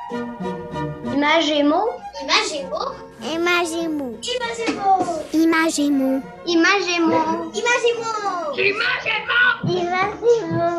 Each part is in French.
Imagemo. Imagemo. Imagemo. Imagemo. Imagemo. Imagemo. Imagemo. Imagemo.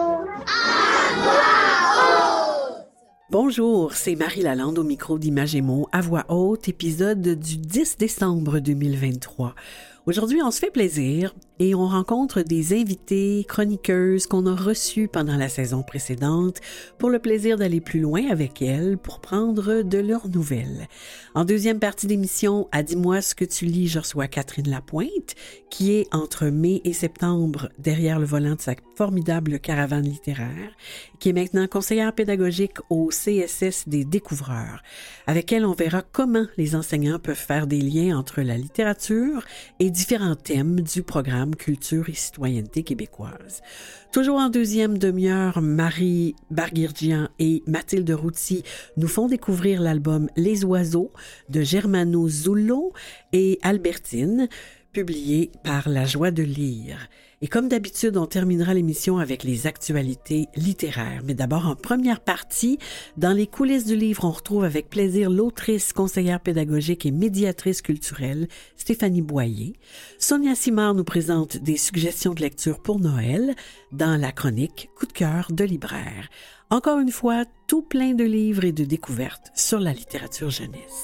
Bonjour, c'est Marie Lalande au micro d'Imagemo à voix haute, épisode du 10 décembre 2023. Aujourd'hui, on se fait plaisir et on rencontre des invités, chroniqueuses qu'on a reçues pendant la saison précédente pour le plaisir d'aller plus loin avec elles pour prendre de leurs nouvelles. En deuxième partie d'émission, à Dis-moi ce que tu lis, je reçois Catherine Lapointe, qui est entre mai et septembre derrière le volant de sa formidable caravane littéraire, qui est maintenant conseillère pédagogique au CSS des Découvreurs. Avec elle, on verra comment les enseignants peuvent faire des liens entre la littérature et différents thèmes du programme Culture et citoyenneté québécoise. Toujours en deuxième demi-heure, Marie Barguirgian et Mathilde Routy nous font découvrir l'album Les Oiseaux de Germano Zullo et Albertine, publié par La Joie de lire. Et comme d'habitude, on terminera l'émission avec les actualités littéraires. Mais d'abord, en première partie, dans les coulisses du livre, on retrouve avec plaisir l'autrice, conseillère pédagogique et médiatrice culturelle, Stéphanie Boyer. Sonia Simard nous présente des suggestions de lecture pour Noël dans la chronique Coup de cœur de libraire. Encore une fois, tout plein de livres et de découvertes sur la littérature jeunesse.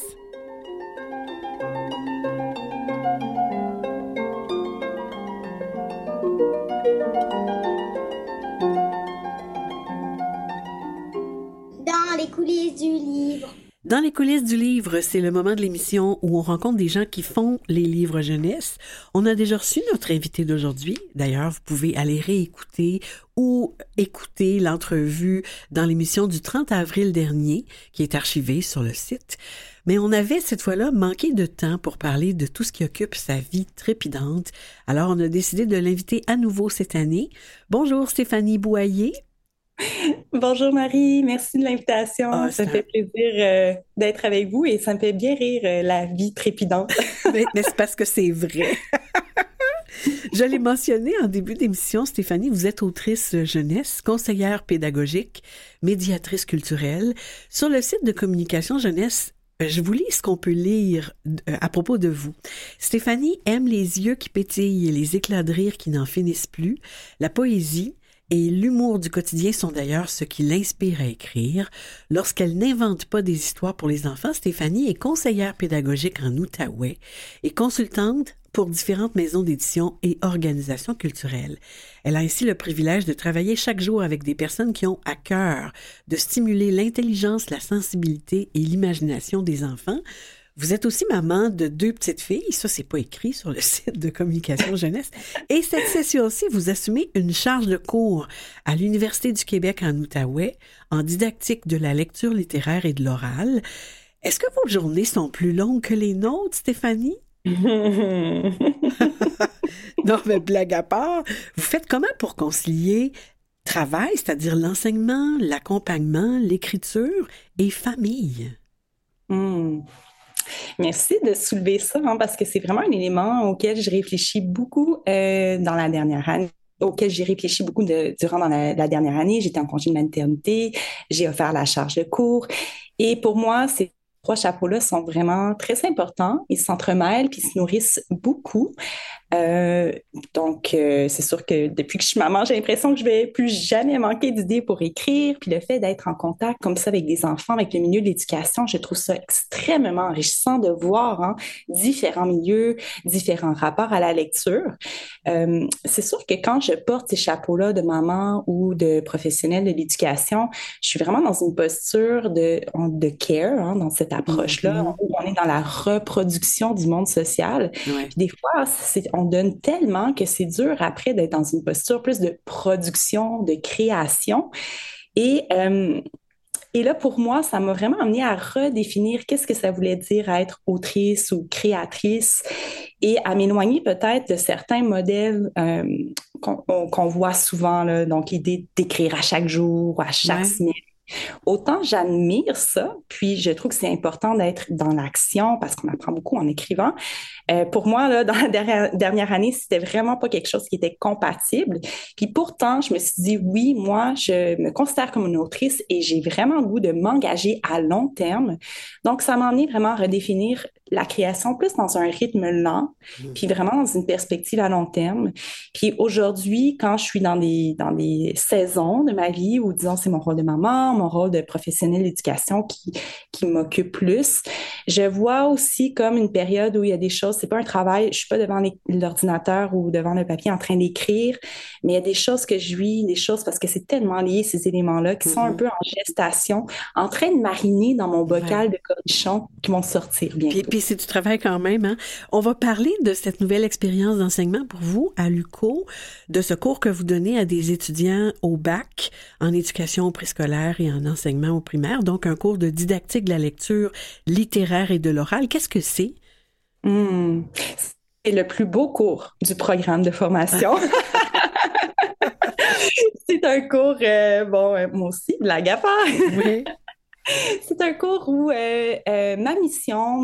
Dans les coulisses du livre. Dans les coulisses du livre, c'est le moment de l'émission où on rencontre des gens qui font les livres jeunesse. On a déjà reçu notre invité d'aujourd'hui. D'ailleurs, vous pouvez aller réécouter ou écouter l'entrevue dans l'émission du 30 avril dernier, qui est archivée sur le site. Mais on avait cette fois-là manqué de temps pour parler de tout ce qui occupe sa vie trépidante. Alors, on a décidé de l'inviter à nouveau cette année. Bonjour Stéphanie Boyer. Bonjour Marie, merci de l'invitation. Ça me fait plaisir d'être avec vous et ça me fait bien rire la vie trépidante. mais c'est parce que c'est vrai. Je l'ai mentionné en début d'émission, Stéphanie, vous êtes autrice jeunesse, conseillère pédagogique, médiatrice culturelle. Sur le site de Communication Jeunesse, je vous lis ce qu'on peut lire à propos de vous. Stéphanie aime les yeux qui pétillent et les éclats de rire qui n'en finissent plus, la poésie, et l'humour du quotidien sont d'ailleurs ce qui l'inspire à écrire. Lorsqu'elle n'invente pas des histoires pour les enfants, Stéphanie est conseillère pédagogique en Outaouais et consultante pour différentes maisons d'édition et organisations culturelles. Elle a ainsi le privilège de travailler chaque jour avec des personnes qui ont à cœur de stimuler l'intelligence, la sensibilité et l'imagination des enfants. Vous êtes aussi maman de 2 petites filles, ça c'est pas écrit sur le site de Communication Jeunesse. Et cette session-ci, vous assumez une charge de cours à l'Université du Québec en Outaouais, en didactique de la lecture littéraire et de l'oral. Est-ce que vos journées sont plus longues que les nôtres, Stéphanie? Non, mais blague à part, vous faites comment pour concilier travail, c'est-à-dire l'enseignement, l'accompagnement, l'écriture et famille? Merci de soulever ça, parce que c'est vraiment un élément auquel je réfléchis beaucoup dans la dernière année. Auquel j'ai réfléchi beaucoup durant la dernière année. J'étais en congé de maternité, j'ai offert la charge de cours. Et pour moi, ces 3 chapeaux-là sont vraiment très importants. Ils s'entremêlent puis ils se nourrissent beaucoup. Donc, c'est sûr que depuis que je suis maman, j'ai l'impression que je vais plus jamais manquer d'idées pour écrire. Puis le fait d'être en contact comme ça avec des enfants, avec le milieu de l'éducation, je trouve ça extrêmement enrichissant de voir différents milieux, différents rapports à la lecture. C'est sûr que quand je porte ces chapeaux-là de maman ou de professionnelle de l'éducation, je suis vraiment dans une posture de care, dans cette approche-là, où on est dans la reproduction du monde social. Ouais. Puis des fois, on donne tellement que c'est dur après d'être dans une posture plus de production, de création. Et là, pour moi, ça m'a vraiment amené à redéfinir qu'est-ce que ça voulait dire être autrice ou créatrice et à m'éloigner peut-être de certains modèles qu'on voit souvent, là, donc l'idée d'écrire à chaque jour, à chaque semaine, Autant j'admire ça, puis je trouve que c'est important d'être dans l'action parce qu'on apprend beaucoup en écrivant. Pour moi, là, dans la dernière année, c'était vraiment pas quelque chose qui était compatible. Puis pourtant, je me suis dit, oui, moi, je me considère comme une autrice et j'ai vraiment le goût de m'engager à long terme. Donc, ça m'a amené vraiment à redéfinir la création plus dans un rythme lent, puis vraiment dans une perspective à long terme. Puis aujourd'hui, quand je suis dans des saisons de ma vie où, disons, c'est mon rôle de maman, mon rôle de professionnelle d'éducation qui m'occupe plus, je vois aussi comme une période où il y a des choses, c'est pas un travail, je suis pas devant l'ordinateur ou devant le papier en train d'écrire, mais il y a des choses que je vis, des choses parce que c'est tellement lié, ces éléments-là, qui sont un peu en gestation, en train de mariner dans mon bocal de cornichons qui vont sortir bientôt. Puis c'est du travail quand même, hein? On va parler de cette nouvelle expérience d'enseignement pour vous à l'UQO, de ce cours que vous donnez à des étudiants au bac en éducation préscolaire et en enseignement au primaire, donc un cours de didactique de la lecture littéraire et de l'oral. Qu'est-ce que c'est? C'est le plus beau cours du programme de formation. C'est un cours, moi aussi, blague à part. Oui. C'est un cours où ma mission,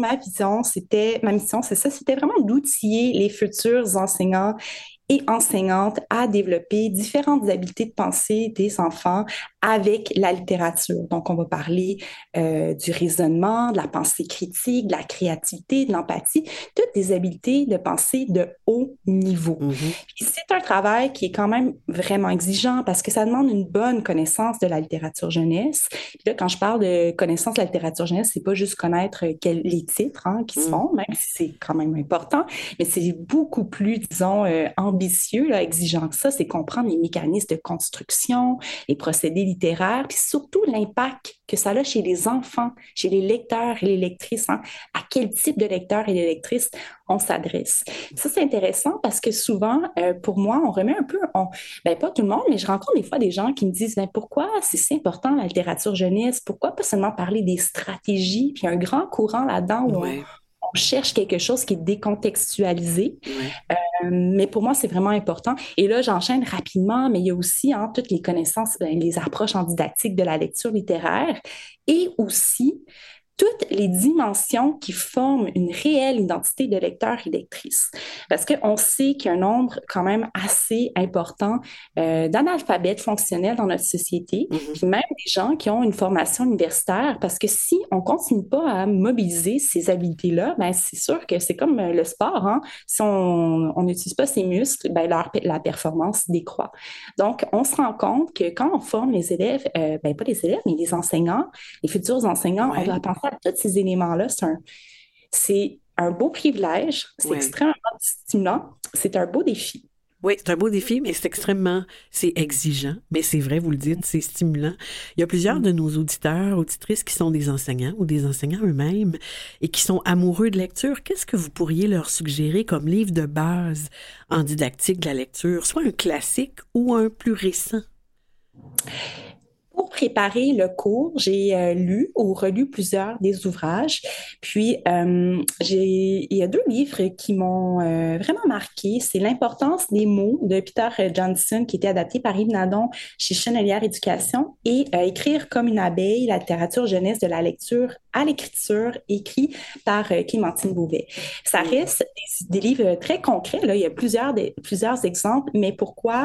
c'était vraiment d'outiller les futurs enseignants et enseignantes à développer différentes habiletés de pensée des enfants avec la littérature. Donc, on va parler du raisonnement, de la pensée critique, de la créativité, de l'empathie, toutes des habiletés de pensée de haut niveau. Puis c'est un travail qui est quand même vraiment exigeant parce que ça demande une bonne connaissance de la littérature jeunesse. Puis là, quand je parle de connaissance de la littérature jeunesse, c'est pas juste connaître les titres qui se font, même si c'est quand même important, mais c'est beaucoup plus, disons, ambitieux, là, exigeant que ça. C'est comprendre les mécanismes de construction, les procédés littéraire, puis surtout l'impact que ça a chez les enfants, chez les lecteurs et les lectrices, à quel type de lecteurs et de lectrices on s'adresse. Ça, c'est intéressant parce que souvent, pour moi, on remet un peu, pas tout le monde, mais je rencontre des fois des gens qui me disent, pourquoi c'est si important la littérature jeunesse? Pourquoi pas seulement parler des stratégies? Puis il y a un grand courant là-dedans où on cherche quelque chose qui est décontextualisé. Mais pour moi, c'est vraiment important. Et là, j'enchaîne rapidement, mais il y a aussi toutes les connaissances, les approches en didactique de la lecture littéraire et aussi toutes les dimensions qui forment une réelle identité de lecteur et lectrice. Parce qu'on sait qu'il y a un nombre quand même assez important d'analphabètes fonctionnels dans notre société, puis même des gens qui ont une formation universitaire, parce que si on continue pas à mobiliser ces habiletés-là, c'est sûr que c'est comme le sport, si on n'utilise pas ses muscles, la performance décroît. Donc, on se rend compte que quand on forme les élèves, pas les élèves, mais les enseignants, les futurs enseignants, on doit penser à tous ces éléments-là. C'est un beau privilège, c'est extrêmement stimulant, c'est un beau défi. Oui, c'est un beau défi, mais c'est exigeant, mais c'est vrai, vous le dites, c'est stimulant. Il y a plusieurs de nos auditeurs, auditrices qui sont des enseignants ou des enseignants eux-mêmes et qui sont amoureux de lecture. Qu'est-ce que vous pourriez leur suggérer comme livre de base en didactique de la lecture, soit un classique ou un plus récent? Pour préparer le cours, j'ai lu ou relu plusieurs des ouvrages. Puis, il y a deux livres qui m'ont vraiment marqué. C'est L'importance des mots de Peter Johnson, qui était adapté par Yves Nadon chez Chenelière Éducation, et Écrire comme une abeille, la littérature jeunesse de la lecture à l'écriture, écrit par Clémentine Beauvais. Ça reste des livres très concrets. Là. Il y a plusieurs exemples, mais pourquoi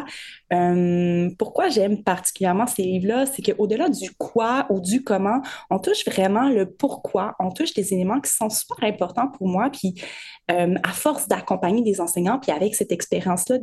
j'aime particulièrement ces livres-là, c'est qu'au-delà du quoi ou du comment, on touche vraiment le pourquoi, on touche des éléments qui sont super importants pour moi, puis à force d'accompagner des enseignants, puis avec cette expérience-là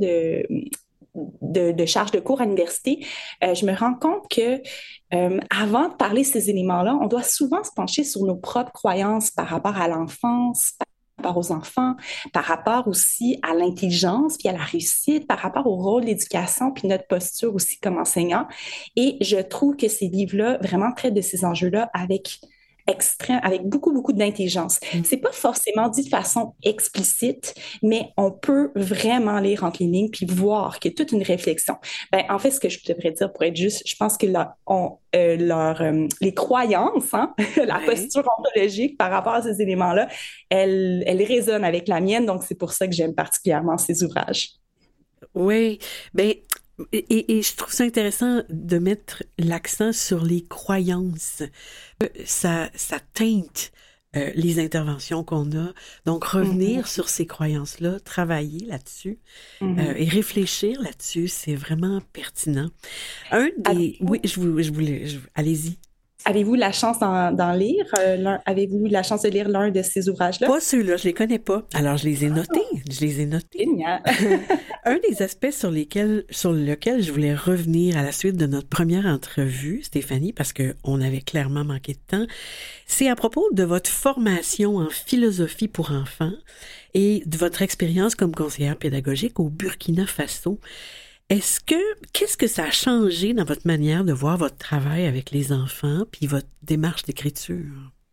de charge de cours à l'université, je me rends compte que avant de parler de ces éléments-là, on doit souvent se pencher sur nos propres croyances par rapport à l'enfance, par rapport aux enfants, par rapport aussi à l'intelligence, puis à la réussite, par rapport au rôle de l'éducation, puis notre posture aussi comme enseignant. Et je trouve que ces livres-là vraiment traitent de ces enjeux-là avec beaucoup, beaucoup d'intelligence. C'est pas forcément dit de façon explicite, mais on peut vraiment lire entre les lignes puis voir qu'il y a toute une réflexion. En fait, ce que je devrais dire pour être juste, je pense que les croyances, la posture ontologique par rapport à ces éléments-là, elle résonne avec la mienne, donc c'est pour ça que j'aime particulièrement ces ouvrages. Oui, Et je trouve ça intéressant de mettre l'accent sur les croyances. Ça teinte les interventions qu'on a. Donc, revenir sur ces croyances-là, travailler là-dessus et réfléchir là-dessus, c'est vraiment pertinent. Oui, allez-y. Avez-vous la chance d'en lire? Avez-vous la chance de lire l'un de ces ouvrages-là? Pas ceux-là, je les connais pas. Alors, je les ai notés. Génial. Un des aspects sur lequel je voulais revenir à la suite de notre première entrevue, Stéphanie, parce qu'on avait clairement manqué de temps, c'est à propos de votre formation en philosophie pour enfants et de votre expérience comme conseillère pédagogique au Burkina Faso. Qu'est-ce que ça a changé dans votre manière de voir votre travail avec les enfants puis votre démarche d'écriture?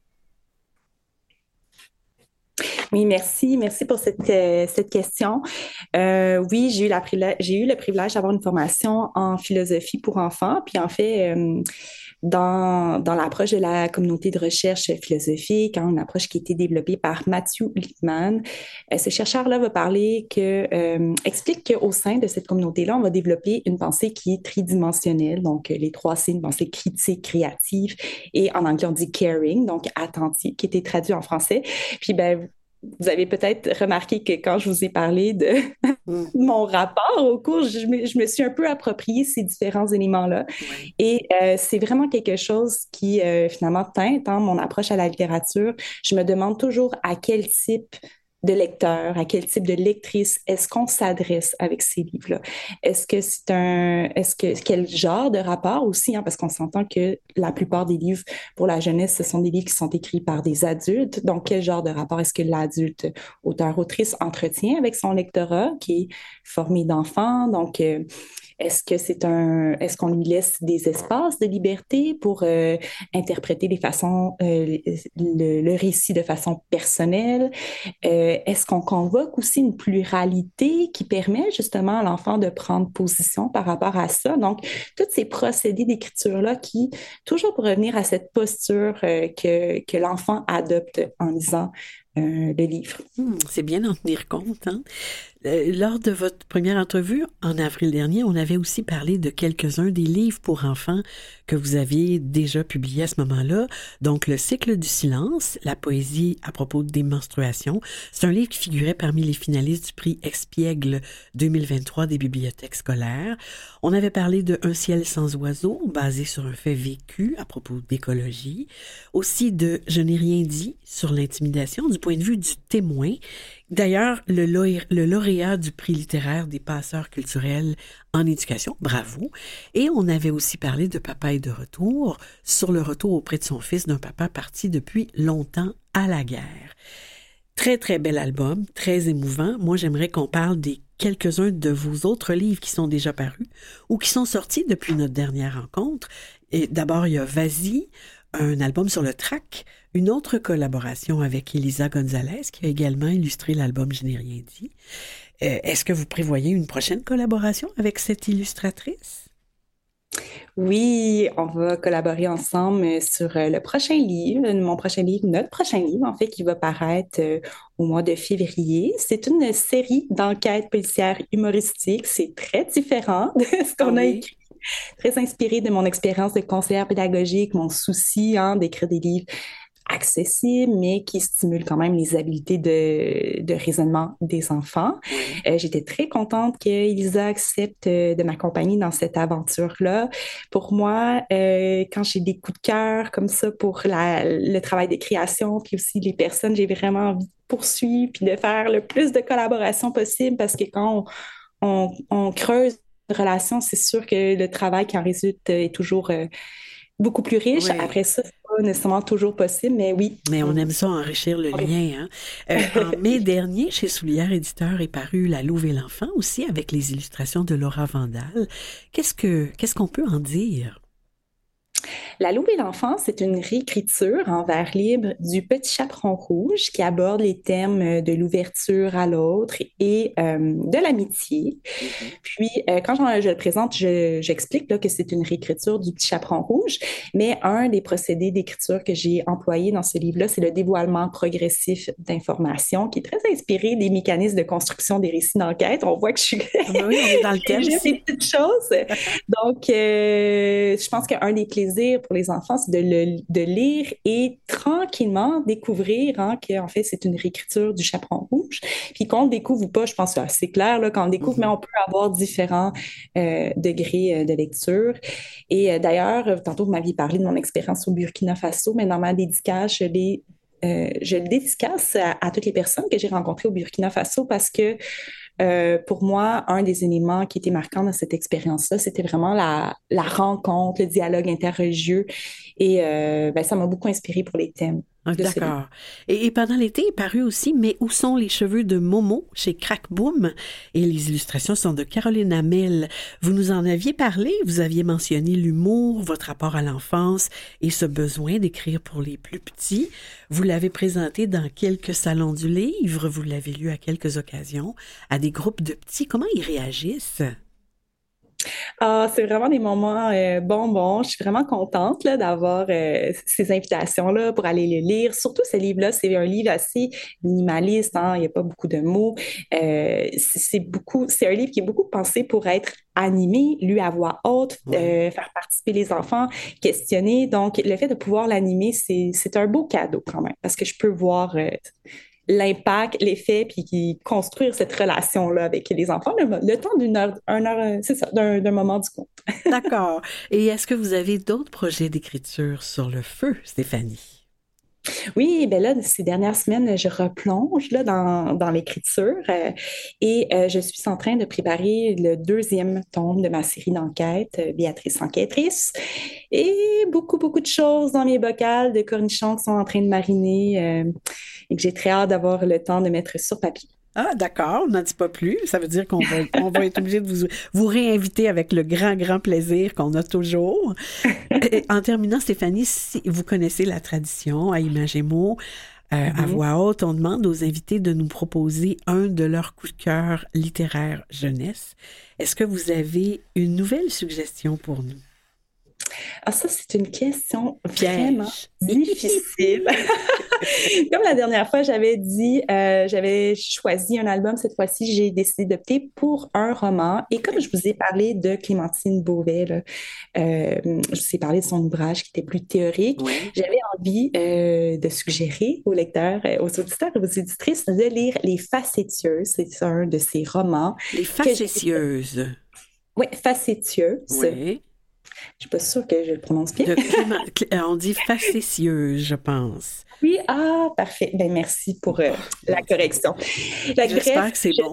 Oui, merci. Merci pour cette question. Oui, j'ai eu le privilège d'avoir une formation en philosophie pour enfants. Puis en fait, dans l'approche de la communauté de recherche philosophique, une approche qui a été développée par Matthew Lipman, ce chercheur-là explique qu'au sein de cette communauté-là, on va développer une pensée qui est tridimensionnelle. Donc, les 3 C, une pensée critique, créative, et en anglais, on dit caring, donc attentive, qui était traduit en français. Puis, vous avez peut-être remarqué que quand je vous ai parlé de mon rapport au cours, je me suis un peu approprié ces différents éléments-là. Oui. Et c'est vraiment quelque chose qui, finalement, teinte mon approche à la littérature. Je me demande toujours à quel type de lecteur, à quel type de lectrice est-ce qu'on s'adresse avec ces livres-là? Quel genre de rapport aussi, parce qu'on s'entend que la plupart des livres pour la jeunesse, ce sont des livres qui sont écrits par des adultes. Donc, quel genre de rapport est-ce que l'adulte, auteur-autrice, entretient avec son lectorat qui est formé d'enfants? Donc, est-ce qu'on lui laisse des espaces de liberté pour interpréter le récit de façon personnelle? Est-ce qu'on convoque aussi une pluralité qui permet justement à l'enfant de prendre position par rapport à ça? Donc, tous ces procédés d'écriture-là qui, toujours pour revenir à cette posture que l'enfant adopte en lisant le livre. C'est bien d'en tenir compte, hein? Lors de votre première entrevue, en avril dernier, on avait aussi parlé de quelques-uns des livres pour enfants que vous aviez déjà publiés à ce moment-là. Donc, Le cycle du silence, la poésie à propos des menstruations. C'est un livre qui figurait parmi les finalistes du prix Expiègle 2023 des bibliothèques scolaires. On avait parlé de Un ciel sans oiseaux, basé sur un fait vécu à propos d'écologie. Aussi de Je n'ai rien dit sur l'intimidation du point de vue du témoin. D'ailleurs, le lauréat du prix littéraire des passeurs culturels en éducation, bravo. Et on avait aussi parlé de Papa est de retour, sur le retour auprès de son fils d'un papa parti depuis longtemps à la guerre. Très, très bel album, très émouvant. Moi, j'aimerais qu'on parle des quelques-uns de vos autres livres qui sont déjà parus ou qui sont sortis depuis notre dernière rencontre. Et d'abord, il y a Vas-y, un album sur le track, une autre collaboration avec Elisa Gonzalez qui a également illustré l'album Je n'ai rien dit. Est-ce que vous prévoyez une prochaine collaboration avec cette illustratrice? Oui, on va collaborer ensemble sur notre prochain livre, en fait, qui va paraître au mois de février. C'est une série d'enquêtes policières humoristiques. C'est très différent de ce qu'on a écrit. Très inspiré de mon expérience de conseillère pédagogique, mon souci d'écrire des livres accessibles, mais qui stimulent quand même les habiletés de raisonnement des enfants. J'étais très contente qu'Elisa accepte de m'accompagner dans cette aventure-là. Pour moi, quand j'ai des coups de cœur comme ça pour le travail de création, puis aussi les personnes, j'ai vraiment envie de poursuivre puis de faire le plus de collaborations possible parce que quand on creuse une relation, c'est sûr que le travail qui en résulte est toujours beaucoup plus riche. Oui. Après ça, c'est pas nécessairement toujours possible, mais oui. Mais on aime ça enrichir le lien. En mai dernier, chez Soulière Éditeur est paru La Louve et l'enfant, aussi avec les illustrations de Laura Vandal. Qu'est-ce qu'on peut en dire? La Louve et l'enfant, c'est une réécriture en vers libre du Petit Chaperon rouge qui aborde les thèmes de l'ouverture à l'autre et de l'amitié. Mhm. Puis, quand je le présente, j'explique là, que c'est une réécriture du Petit Chaperon rouge, mais un des procédés d'écriture que j'ai employé dans ce livre-là, c'est le dévoilement progressif d'informations, qui est très inspiré des mécanismes de construction des récits d'enquête. On voit que je suis... Ah ben oui, on est dans le thème Juste des ici. petites choses. Donc, je pense qu'un des plaisirs pour les enfants, c'est de lire et tranquillement découvrir hein, qu'en fait, c'est une réécriture du Chaperon rouge. Puis qu'on le découvre ou pas, je pense que c'est assez clair là, quand on le découvre, mais Mhm. on peut avoir différents degrés de lecture. Et d'ailleurs, tantôt, vous m'aviez parlé de mon expérience au Burkina Faso, mais dans ma dédicace, je le dédicace à toutes les personnes que j'ai rencontrées au Burkina Faso parce que pour moi, un des éléments qui était marquant dans cette expérience-là, c'était vraiment la rencontre, le dialogue interreligieux. Et ben, ça m'a beaucoup inspiré pour les thèmes Ah, de ce livre. d'accord. Et pendant l'été est paru aussi Mais où sont les cheveux de Momo chez Crackboom? Et les illustrations sont de Caroline Hamel. Vous nous en aviez parlé, vous aviez mentionné l'humour, votre rapport à l'enfance et ce besoin d'écrire pour les plus petits. Vous l'avez présenté dans quelques salons du livre, vous l'avez lu à quelques occasions, à des groupes de petits. Comment ils réagissent? Ah, c'est vraiment des moments bonbons. Je suis vraiment contente là, d'avoir ces invitations-là pour aller le lire. Surtout ce livre-là, c'est un livre assez minimaliste, hein. Il n'y a pas beaucoup de mots. C'est un livre qui est beaucoup pensé pour être animé, lu à voix haute, Oui. faire participer les enfants, questionner. Donc, le fait de pouvoir l'animer, c'est un beau cadeau quand même, parce que je peux voir l'impact, l'effet, puis construire cette relation-là avec les enfants, le temps d'une heure, c'est ça, d'un moment du conte. D'accord. Et est-ce que vous avez d'autres projets d'écriture sur le feu, Stéphanie? Oui, ben là, ces dernières semaines, je replonge là, dans l'écriture et je suis en train de préparer le deuxième tome de ma série d'enquête, Béatrice Enquêtrice, et beaucoup de choses dans mes bocals de cornichons qui sont en train de mariner et que j'ai très hâte d'avoir le temps de mettre sur papier. Ah, d'accord, on n'en dit pas plus. Ça veut dire on va être obligé de vous réinviter avec le grand plaisir qu'on a toujours. Et en terminant, Stéphanie, si vous connaissez la tradition à Images et mots, à Mhm. voix haute, on demande aux invités de nous proposer un de leurs coups de cœur littéraires jeunesse. Est-ce que vous avez une nouvelle suggestion pour nous? Ah, ça, c'est une question vraiment Piège. difficile. Comme la dernière fois, j'avais choisi un album. Cette fois-ci, j'ai décidé d'opter pour un roman. Et comme je vous ai parlé de Clémentine Beauvais, là, je vous ai parlé de son ouvrage qui était plus théorique, Oui. j'avais envie de suggérer aux lecteurs, aux auditeurs et aux éditrices de lire Les Facétieuses. C'est un de ces romans Les que j'ai... facétieuses. Oui, Facétieuse. Oui. Je suis pas sûre que je le prononce bien. On dit facétieuse, je pense. Oui, ah, parfait. Ben, merci pour la correction. Fait que J'espère bref, que c'est bon.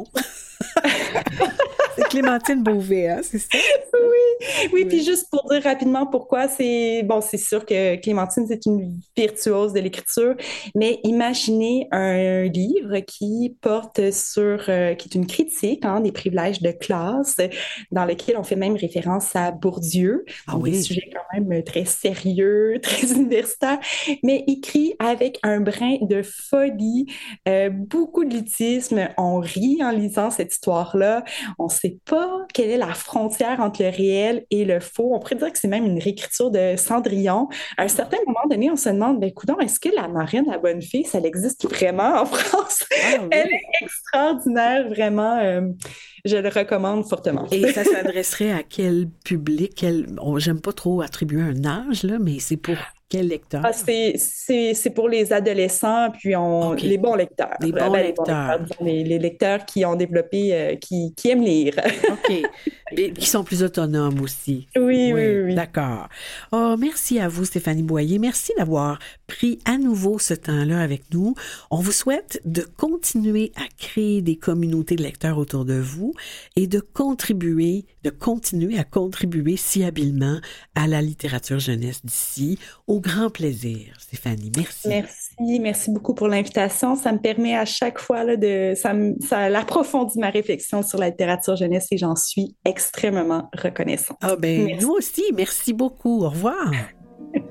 C'est Clémentine Beauvais, hein, c'est ça? oui, puis Oui. juste pour dire rapidement pourquoi c'est sûr que Clémentine, c'est une virtuose de l'écriture, mais imaginez un livre qui porte qui est une critique hein, des privilèges de classe, dans lequel on fait même référence à Bourdieu, Ah donc des oui. sujets quand même très sérieux, très universitaires, mais écrit avec un brin de folie, beaucoup de lutisme. On rit en lisant cette histoire-là. On ne sait pas quelle est la frontière entre le réel et le faux. On pourrait dire que c'est même une réécriture de Cendrillon. À un certain moment donné, on se demande, ben, coudonc, est-ce que la marraine, la bonne fille, ça existe vraiment en France? Ah Elle oui. est extraordinaire, vraiment. Je le recommande fortement. Et ça s'adresserait à quel public? J'aime pas trop attribuer un âge, là, mais c'est pour quel lecteur? Ah, c'est pour les adolescents, puis OK. les bons lecteurs. Des bons Les bons lecteurs, lecteurs. disons, les lecteurs qui ont développé, qui aiment lire. OK. Et qui sont plus autonomes aussi. Oui. D'accord. Oh, merci à vous, Stéphanie Boyer. Merci d'avoir pris à nouveau ce temps-là avec nous. On vous souhaite de continuer à créer des communautés de lecteurs autour de vous et de continuer à contribuer si habilement à la littérature jeunesse d'ici. Au grand plaisir, Stéphanie. Merci. Merci beaucoup pour l'invitation. Ça me permet à chaque fois là, ça approfondit ma réflexion sur la littérature jeunesse et j'en suis extrêmement reconnaissante. Ah ben, Merci. nous aussi, merci beaucoup. Au revoir.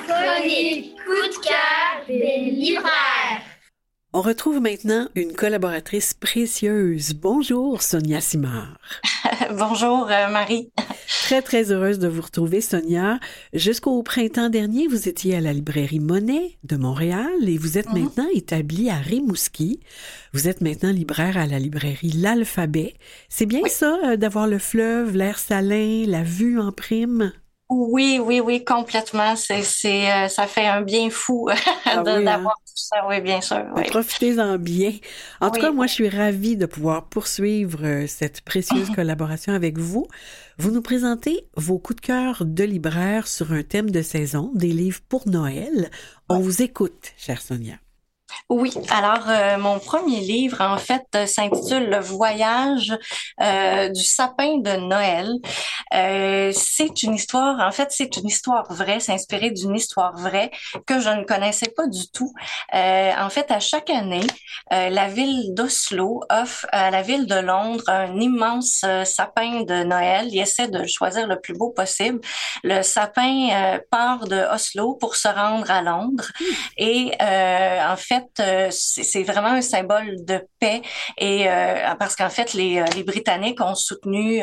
chronique coup de cœur des libraires. On retrouve maintenant une collaboratrice précieuse. Bonjour, Sonia Simard. Bonjour, Marie. Très, très heureuse de vous retrouver, Sonia. Jusqu'au printemps dernier, vous étiez à la librairie Monet de Montréal et vous êtes maintenant établie à Rimouski. Vous êtes maintenant libraire à la librairie L'Alphabet. C'est bien ça, d'avoir le fleuve, l'air salin, la vue en prime? Oui, complètement. Ça fait un bien fou d'avoir tout ça. Oui, bien sûr. Oui. Profitez-en bien. En tout cas, moi, je suis ravie de pouvoir poursuivre cette précieuse collaboration avec vous. Vous nous présentez vos coups de cœur de libraire sur un thème de saison, des livres pour Noël. On vous écoute, chère Sonia. Oui, alors mon premier livre, en fait, s'intitule Le voyage du sapin de Noël. C'est une histoire, en fait, c'est une histoire vraie, c'est inspiré d'une histoire vraie que je ne connaissais pas du tout. En fait, à chaque année, la ville d'Oslo offre à la ville de Londres un immense sapin de Noël. Il essaie de choisir le plus beau possible. Le sapin part de Oslo pour se rendre à Londres et en fait, c'est vraiment un symbole de paix et parce qu'en fait les Britanniques ont soutenu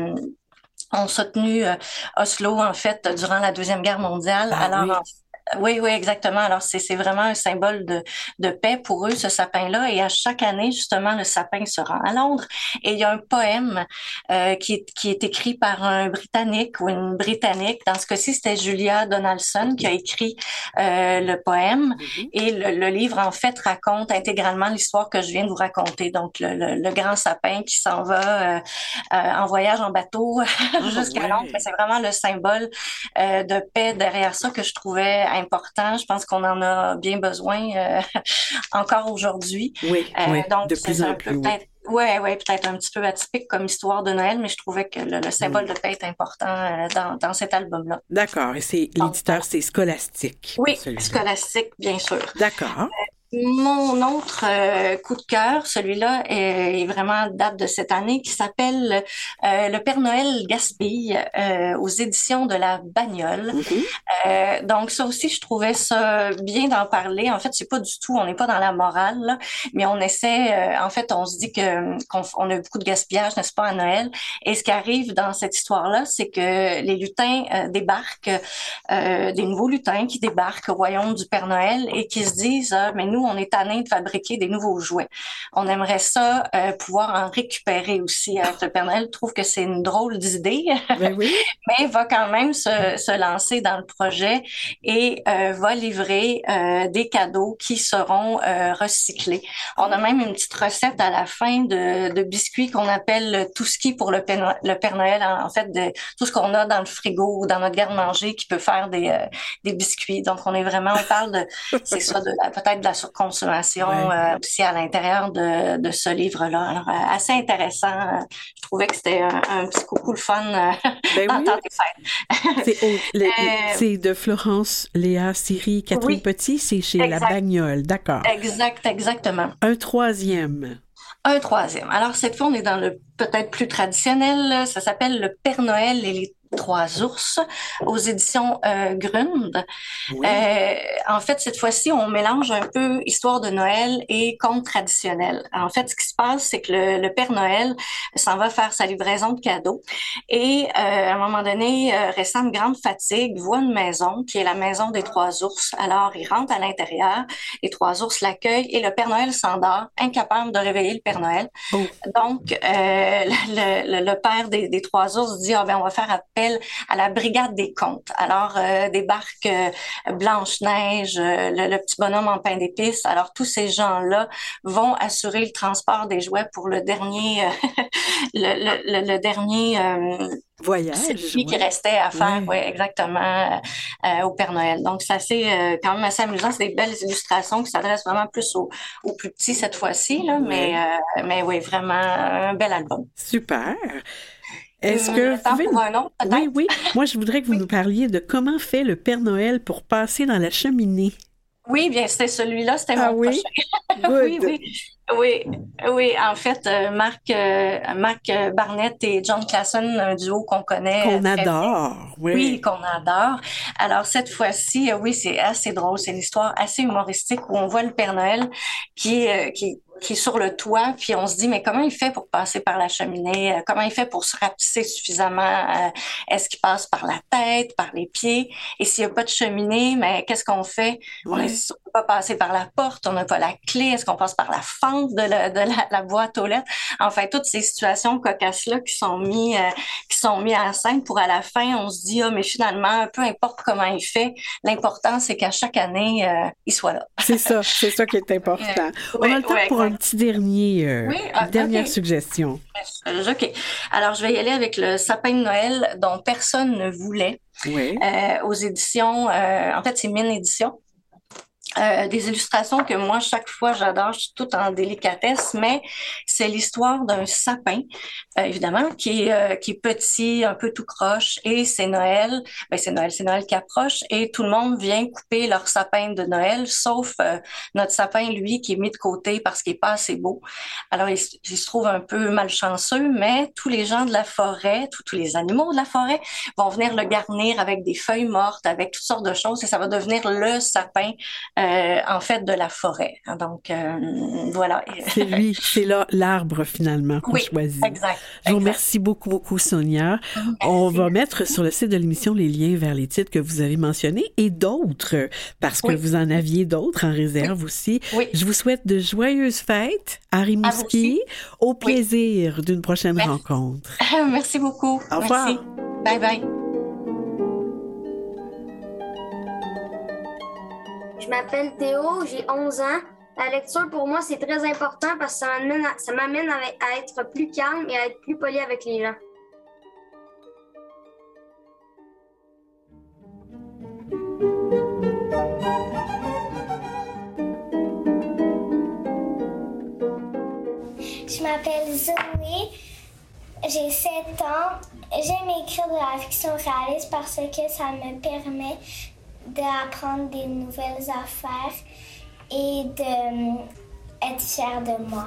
Oslo en fait durant la Deuxième Guerre mondiale. Oui, exactement. Alors, c'est vraiment un symbole de paix pour eux, ce sapin-là. Et à chaque année, justement, le sapin se rend à Londres. Et il y a un poème qui est écrit par un Britannique ou une Britannique. Dans ce cas-ci, c'était Julia Donaldson qui a écrit le poème. Et le livre, en fait, raconte intégralement l'histoire que je viens de vous raconter. Donc, le grand sapin qui s'en va en voyage en bateau jusqu'à Londres. Mais c'est vraiment le symbole de paix derrière ça que je trouvais important. Je pense qu'on en a bien besoin encore aujourd'hui. Oui, donc, de plus en plus. Peut-être un petit peu atypique comme histoire de Noël, mais je trouvais que le symbole de paix est important dans cet album-là. D'accord. Et l'éditeur, c'est Scholastique. Oui, Scholastique, bien sûr. D'accord. Mon autre coup de cœur, celui-là est vraiment date de cette année, qui s'appelle Le Père Noël gaspille aux éditions de la Bagnole. Donc ça aussi, je trouvais ça bien d'en parler. En fait, c'est pas du tout, on n'est pas dans la morale, là, mais on essaie. En fait, on se dit qu'on a beaucoup de gaspillage, n'est-ce pas, à Noël. Et ce qui arrive dans cette histoire-là, c'est que les lutins débarquent, des nouveaux lutins qui débarquent au royaume du Père Noël et qui se disent mais nous, on est tannés de fabriquer des nouveaux jouets. On aimerait ça pouvoir en récupérer aussi. Le Père Noël trouve que c'est une drôle d'idée, mais va quand même se lancer dans le projet et va livrer des cadeaux qui seront recyclés. On a même une petite recette à la fin de biscuits qu'on appelle tout ski pour le Père Noël. En fait, de tout ce qu'on a dans le frigo ou dans notre garde-manger qui peut faire des biscuits. Donc, on parle de, c'est ça, peut-être de la surconsommation aussi à l'intérieur de ce livre-là. Alors, assez intéressant. Je trouvais que c'était un petit coucou le fun dans le temps des fêtes. C'est de Florence Léa Siri, Catherine Petit, c'est chez La Bagnole. D'accord. Exactement. Un troisième. Alors, cette fois, on est dans le peut-être plus traditionnel. Ça s'appelle Le Père Noël et les Trois ours aux éditions Grund. En fait, cette fois-ci, on mélange un peu histoire de Noël et conte traditionnel. En fait, ce qui se passe, c'est que le Père Noël s'en va faire sa livraison de cadeaux et à un moment donné, ressent une grande fatigue, voit une maison qui est la maison des Trois ours. Alors, il rentre à l'intérieur, les Trois ours l'accueillent et le Père Noël s'endort, incapable de réveiller le Père Noël. Donc, le père des Trois ours dit on va faire appel à la brigade des contes. Alors, débarque Blanche-Neige, le petit bonhomme en pain d'épices. Alors, tous ces gens-là vont assurer le transport des jouets pour le dernier le dernier voyage. C'est lui qui restait à faire, exactement, au Père Noël. Donc, ça c'est quand même assez amusant. C'est des belles illustrations qui s'adressent vraiment plus aux plus petits cette fois-ci, là. Mais oui, vraiment un bel album. Super. Est-ce que vous pouvez... pour un autre, peut-être? Oui. Moi, je voudrais que vous nous parliez de comment fait le Père Noël pour passer dans la cheminée. Oui, bien, c'était celui-là, c'était mon oui? prochain. Good. Oui. En fait, Marc Barnett et John Klassen, un duo qu'on connaît Qu'on très bien. adore, oui. Oui, qu'on adore. Alors, cette fois-ci, oui, c'est assez drôle. C'est une histoire assez humoristique où on voit le Père Noël qui est sur le toit, puis on se dit, mais comment il fait pour passer par la cheminée? Comment il fait pour se rapetisser suffisamment? Est-ce qu'il passe par la tête, par les pieds? Et s'il n'y a pas de cheminée, mais qu'est-ce qu'on fait? On Ouais. ne peut pas passer par la porte, on n'a pas la clé. Est-ce qu'on passe par la fente de la boîte aux lettres? Enfin, toutes ces situations cocasses-là qui sont mis en scène pour à la fin, on se dit, mais finalement, peu importe comment il fait, l'important, c'est qu'à chaque année, il soit là. C'est ça qui est important. On a le temps pour un petit dernier, dernière suggestion. OK. Alors, je vais y aller avec le sapin de Noël dont personne ne voulait. Oui. Aux éditions, en fait, c'est Mine Édition. Des illustrations que moi, chaque fois, j'adore, je suis toute en délicatesse, mais c'est l'histoire d'un sapin, évidemment, qui est petit, un peu tout croche, et c'est Noël qui approche, et tout le monde vient couper leur sapin de Noël, sauf notre sapin, lui, qui est mis de côté parce qu'il est pas assez beau. Alors, il se trouve un peu malchanceux, mais tous les gens de la forêt, tous les animaux de la forêt vont venir le garnir avec des feuilles mortes, avec toutes sortes de choses, et ça va devenir le sapin en fait, de la forêt. Donc, voilà. C'est lui, c'est là l'arbre finalement qu'on choisit. Exact. Je vous remercie beaucoup, beaucoup, Sonia. Merci. On va mettre sur le site de l'émission les liens vers les titres que vous avez mentionnés et d'autres, parce que vous en aviez d'autres en réserve aussi. Oui. Je vous souhaite de joyeuses fêtes à Rimouski. Au plaisir d'une prochaine rencontre. Merci beaucoup. Au revoir. Merci. Bye bye. Je m'appelle Théo, j'ai 11 ans. La lecture, pour moi, c'est très important parce que ça m'amène à être plus calme et à être plus poli avec les gens. Je m'appelle Zoé, j'ai 7 ans. J'aime écrire de la fiction réaliste parce que ça me permet d'apprendre des nouvelles affaires et d'être fière de moi.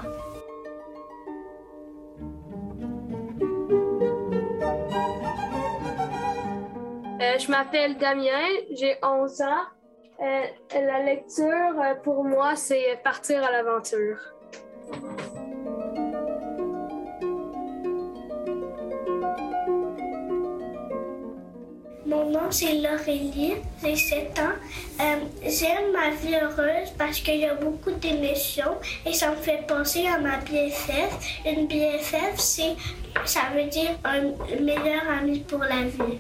Je m'appelle Damien, j'ai 11 ans. La lecture, pour moi, c'est partir à l'aventure. Mon nom, c'est Laurélie, j'ai 7 ans. J'aime ma vie heureuse parce qu'il y a beaucoup d'émotions et ça me fait penser à ma BFF. Une BFF, ça veut dire un meilleur ami pour la vie.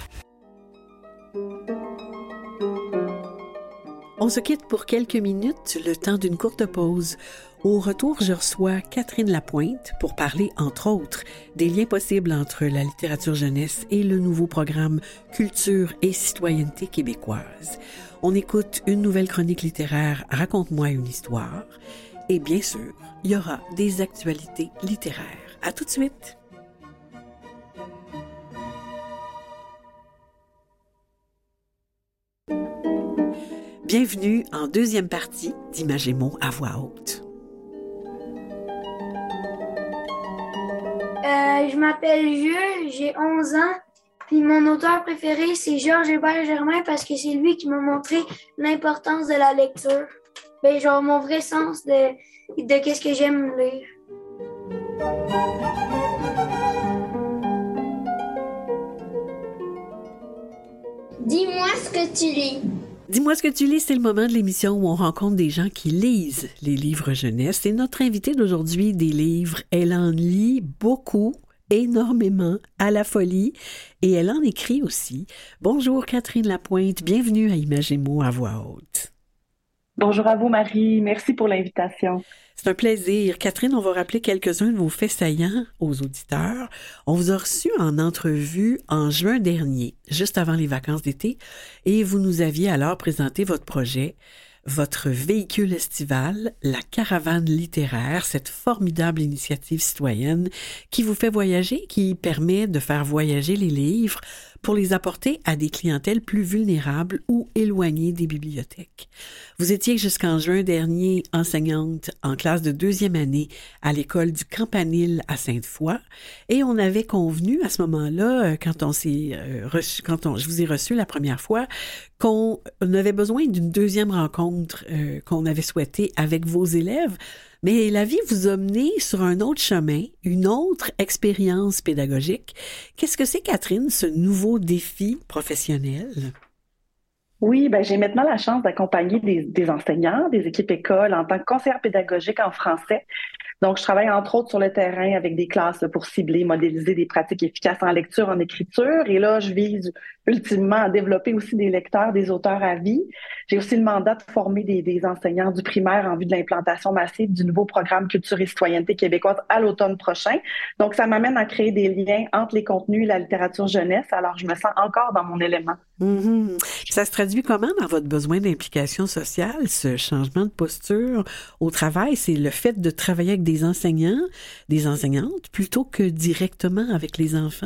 On se quitte pour quelques minutes, le temps d'une courte pause. Au retour, je reçois Catherine Lapointe pour parler, entre autres, des liens possibles entre la littérature jeunesse et le nouveau programme Culture et citoyenneté québécoise. On écoute une nouvelle chronique littéraire « Raconte-moi une histoire » et bien sûr, il y aura des actualités littéraires. À tout de suite! Bienvenue en deuxième partie d'Images et mots à voix haute. Je m'appelle Jules, j'ai 11 ans, puis mon auteur préféré, c'est Georges Hébert Germain parce que c'est lui qui m'a montré l'importance de la lecture. Genre mon vrai sens de qu'est-ce que j'aime lire. Dis-moi ce que tu lis. Dis-moi ce que tu lis, c'est le moment de l'émission où on rencontre des gens qui lisent les livres jeunesse. Et notre invitée d'aujourd'hui des livres, elle en lit beaucoup, énormément, à la folie, et elle en écrit aussi. Bonjour Catherine Lapointe, bienvenue à Images et mots à voix haute. Bonjour à vous Marie, merci pour l'invitation. C'est un plaisir. Catherine, on va rappeler quelques-uns de vos faits saillants aux auditeurs. On vous a reçu en entrevue en juin dernier, juste avant les vacances d'été, et vous nous aviez alors présenté votre projet, votre véhicule estival, la caravane littéraire, cette formidable initiative citoyenne qui vous fait voyager, qui permet de faire voyager les livres pour les apporter à des clientèles plus vulnérables ou éloignées des bibliothèques. Vous étiez jusqu'en juin dernier enseignante en classe de 2e année à l'école du Campanile à Sainte-Foy et on avait convenu à ce moment-là, quand je vous ai reçu la première fois, qu'on avait besoin d'une deuxième rencontre qu'on avait souhaitée avec vos élèves. Mais la vie vous a mené sur un autre chemin, une autre expérience pédagogique. Qu'est-ce que c'est, Catherine, ce nouveau défi professionnel? Oui, j'ai maintenant la chance d'accompagner des enseignants, des équipes écoles en tant que conseillère pédagogique en français. Donc, je travaille entre autres sur le terrain avec des classes pour cibler, modéliser des pratiques efficaces en lecture, en écriture. Et là, je vise ultimement à développer aussi des lecteurs, des auteurs à vie. J'ai aussi le mandat de former des enseignants du primaire en vue de l'implantation massive du nouveau programme Culture et citoyenneté québécoise à l'automne prochain. Donc, ça m'amène à créer des liens entre les contenus et la littérature jeunesse. Alors, je me sens encore dans mon élément. Mm-hmm. Ça se traduit comment dans votre besoin d'implication sociale, ce changement de posture au travail? C'est le fait de travailler avec des enseignants, des enseignantes, plutôt que directement avec les enfants?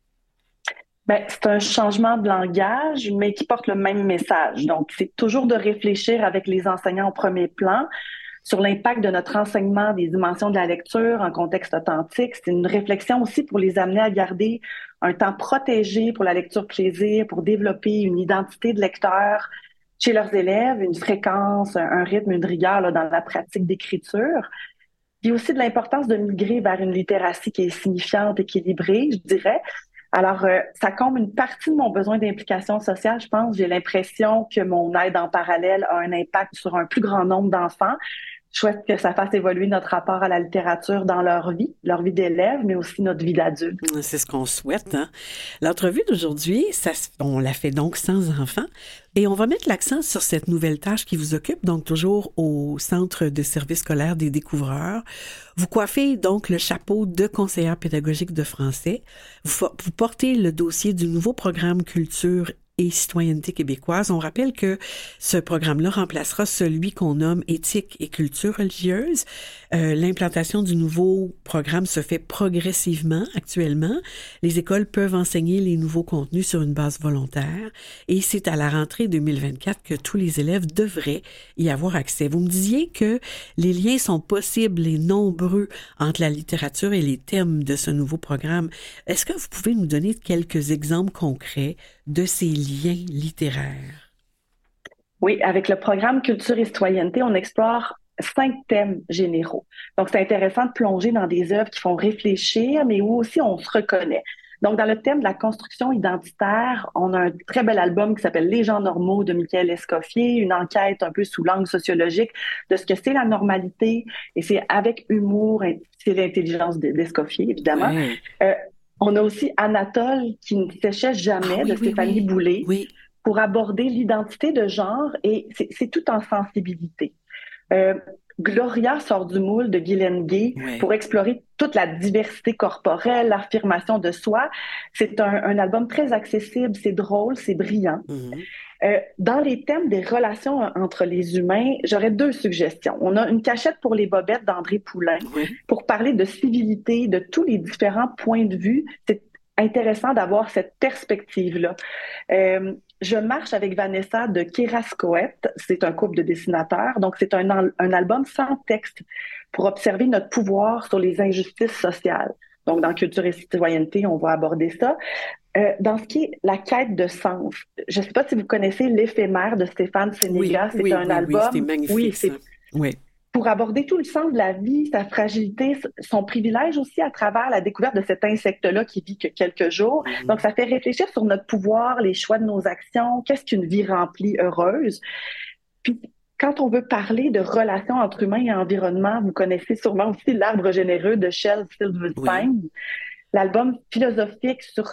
C'est un changement de langage, mais qui porte le même message. Donc, c'est toujours de réfléchir avec les enseignants au premier plan sur l'impact de notre enseignement des dimensions de la lecture en contexte authentique. C'est une réflexion aussi pour les amener à garder un temps protégé pour la lecture plaisir, pour développer une identité de lecteur chez leurs élèves, une fréquence, un rythme, une rigueur là, dans la pratique d'écriture. Puis aussi de l'importance de migrer vers une littératie qui est signifiante, équilibrée, je dirais. Alors, ça comble une partie de mon besoin d'implication sociale, je pense. J'ai l'impression que mon aide en parallèle a un impact sur un plus grand nombre d'enfants. Je souhaite que ça fasse évoluer notre rapport à la littérature dans leur vie d'élève, mais aussi notre vie d'adulte. C'est ce qu'on souhaite, hein? L'entrevue d'aujourd'hui, on l'a fait donc sans enfants. Et on va mettre l'accent sur cette nouvelle tâche qui vous occupe, donc toujours au Centre de service scolaire des découvreurs. Vous coiffez donc le chapeau de conseillère pédagogique de français. Vous portez le dossier du nouveau programme Culture et citoyenneté québécoise. On rappelle que ce programme-là remplacera celui qu'on nomme éthique et culture religieuse. L'implantation du nouveau programme se fait progressivement actuellement. Les écoles peuvent enseigner les nouveaux contenus sur une base volontaire et c'est à la rentrée 2024 que tous les élèves devraient y avoir accès. Vous me disiez que les liens sont possibles et nombreux entre la littérature et les thèmes de ce nouveau programme. Est-ce que vous pouvez nous donner quelques exemples concrets de ces liens littéraires? Oui, avec le programme Culture et citoyenneté, on explore 5 thèmes généraux. Donc, c'est intéressant de plonger dans des œuvres qui font réfléchir, mais où aussi on se reconnaît. Donc, dans le thème de la construction identitaire, on a un très bel album qui s'appelle Les gens normaux de Michael Escoffier, une enquête un peu sous l'angle sociologique de ce que c'est la normalité, et c'est avec humour, c'est l'intelligence d'Escoffier, évidemment. Oui. On a aussi Anatole qui ne séchait jamais de Stéphanie Boulay pour aborder l'identité de genre et c'est tout en sensibilité. Gloria sort du moule de Guylaine Gay pour explorer toute la diversité corporelle, l'affirmation de soi. C'est un album très accessible, c'est drôle, c'est brillant. Dans les thèmes des relations entre les humains, j'aurais 2 suggestions. On a une cachette pour les bobettes d'André Poulain pour parler de civilité, de tous les différents points de vue. C'est intéressant d'avoir cette perspective-là. Je marche avec Vanessa de Kérascoët. C'est un couple de dessinateurs. Donc, c'est un album sans texte pour observer notre pouvoir sur les injustices sociales. Donc, dans Culture et citoyenneté, on va aborder ça. Dans ce qui est la quête de sens, je ne sais pas si vous connaissez L'éphémère de Stéphane Sénéga. C'est un album. Oui, c'est magnifique. Pour aborder tout le sens de la vie, sa fragilité, son privilège aussi à travers la découverte de cet insecte-là qui vit que quelques jours. Donc, ça fait réfléchir sur notre pouvoir, les choix de nos actions, qu'est-ce qu'une vie remplie, heureuse. Puis, quand on veut parler de relations entre humains et environnement, vous connaissez sûrement aussi L'Arbre généreux de Shel Silverstein. L'album philosophique sur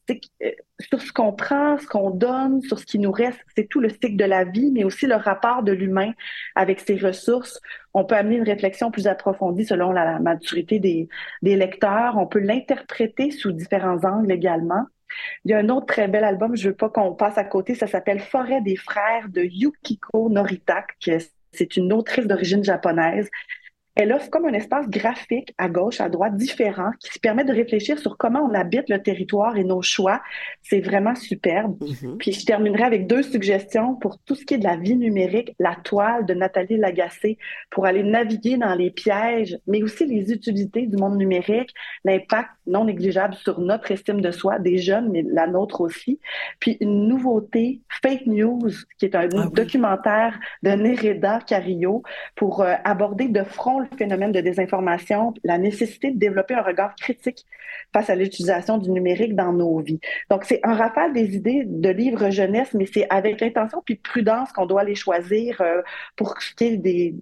ce qu'on prend, ce qu'on donne, sur ce qui nous reste, c'est tout le cycle de la vie, mais aussi le rapport de l'humain avec ses ressources. On peut amener une réflexion plus approfondie selon la maturité des lecteurs. On peut l'interpréter sous différents angles également. Il y a un autre très bel album, je veux pas qu'on passe à côté, ça s'appelle Forêt des frères de Yukiko Norita. C'est une autrice d'origine japonaise. Elle offre comme un espace graphique à gauche, à droite, différent, qui permet de réfléchir sur comment on habite le territoire et nos choix. C'est vraiment superbe. Puis je terminerai avec 2 suggestions pour tout ce qui est de la vie numérique, la toile de Nathalie Lagacé, pour aller naviguer dans les pièges, mais aussi les utilités du monde numérique, l'impact non négligeable sur notre estime de soi, des jeunes, mais la nôtre aussi. Puis une nouveauté, Fake News, qui est un documentaire de Nereda Carillo pour aborder de front le phénomène de désinformation, la nécessité de développer un regard critique face à l'utilisation du numérique dans nos vies. Donc, c'est un rafale des idées de livres jeunesse, mais c'est avec intention puis prudence qu'on doit les choisir pour ce qui est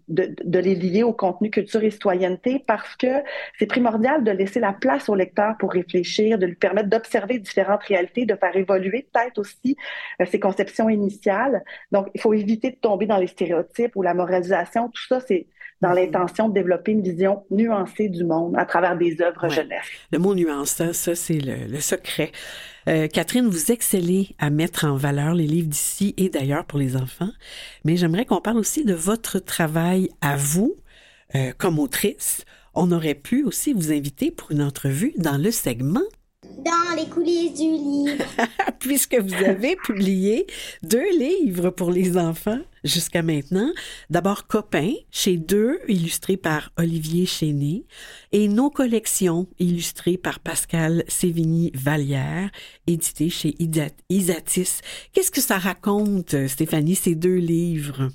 de les lier au contenu culture et citoyenneté, parce que c'est primordial de laisser la place au lecteur pour réfléchir, de lui permettre d'observer différentes réalités, de faire évoluer peut-être aussi ses conceptions initiales. Donc, il faut éviter de tomber dans les stéréotypes ou la moralisation. Tout ça, c'est dans l'intention de développer une vision nuancée du monde à travers des œuvres jeunesse. Le mot nuance, ça c'est le secret. Catherine, vous excellez à mettre en valeur les livres d'ici et d'ailleurs pour les enfants, mais j'aimerais qu'on parle aussi de votre travail à vous comme autrice. On aurait pu aussi vous inviter pour une entrevue dans le segment Dans les coulisses du livre. Puisque vous avez publié 2 livres pour les enfants jusqu'à maintenant. D'abord Copains, chez 2, illustré par Olivier Chéné, et Nos collections, illustrées par Pascal Sévigny-Vallière, édité chez Isatis. Qu'est-ce que ça raconte, Stéphanie, ces 2 livres?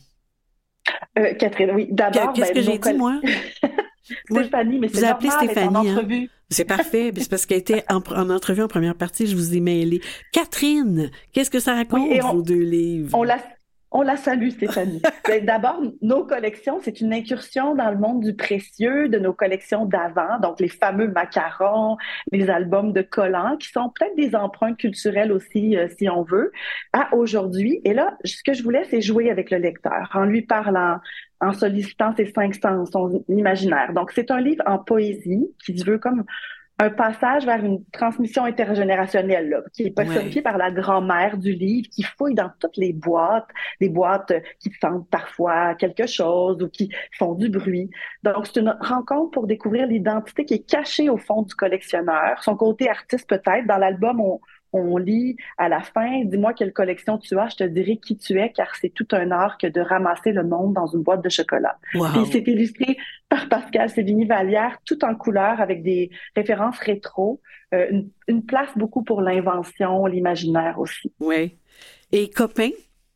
Catherine, oui. D'abord, qu'est-ce que j'ai dit, moi? Stéphanie, mais c'est vous appelez normal, Stéphanie, en entrevue. Hein? C'est parfait, c'est parce qu'elle était en entrevue en première partie, je vous ai mêlé. Catherine, qu'est-ce que ça raconte, vos 2 livres? On la salue, Stéphanie. D'abord, Nos collections, c'est une incursion dans le monde du précieux, de nos collections d'avant, donc les fameux macarons, les albums de collants, qui sont peut-être des empreintes culturelles aussi, si on veut, à aujourd'hui. Et là, ce que je voulais, c'est jouer avec le lecteur, en lui parlant, en sollicitant ses 5 sens, son imaginaire. Donc, c'est un livre en poésie qui se veut comme un passage vers une transmission intergénérationnelle, là, qui est personnifiée par la grand-mère du livre, qui fouille dans toutes les boîtes, des boîtes qui sentent parfois quelque chose ou qui font du bruit. Donc, c'est une rencontre pour découvrir l'identité qui est cachée au fond du collectionneur, son côté artiste peut-être. Dans l'album, on lit à la fin, dis-moi quelle collection tu as, je te dirai qui tu es, car c'est tout un art que de ramasser le monde dans une boîte de chocolat. Wow. Puis c'est illustré par Pascal Sévigny-Vallière, tout en couleur, avec des références rétro, une place beaucoup pour l'invention, l'imaginaire aussi. Oui. Et Copains?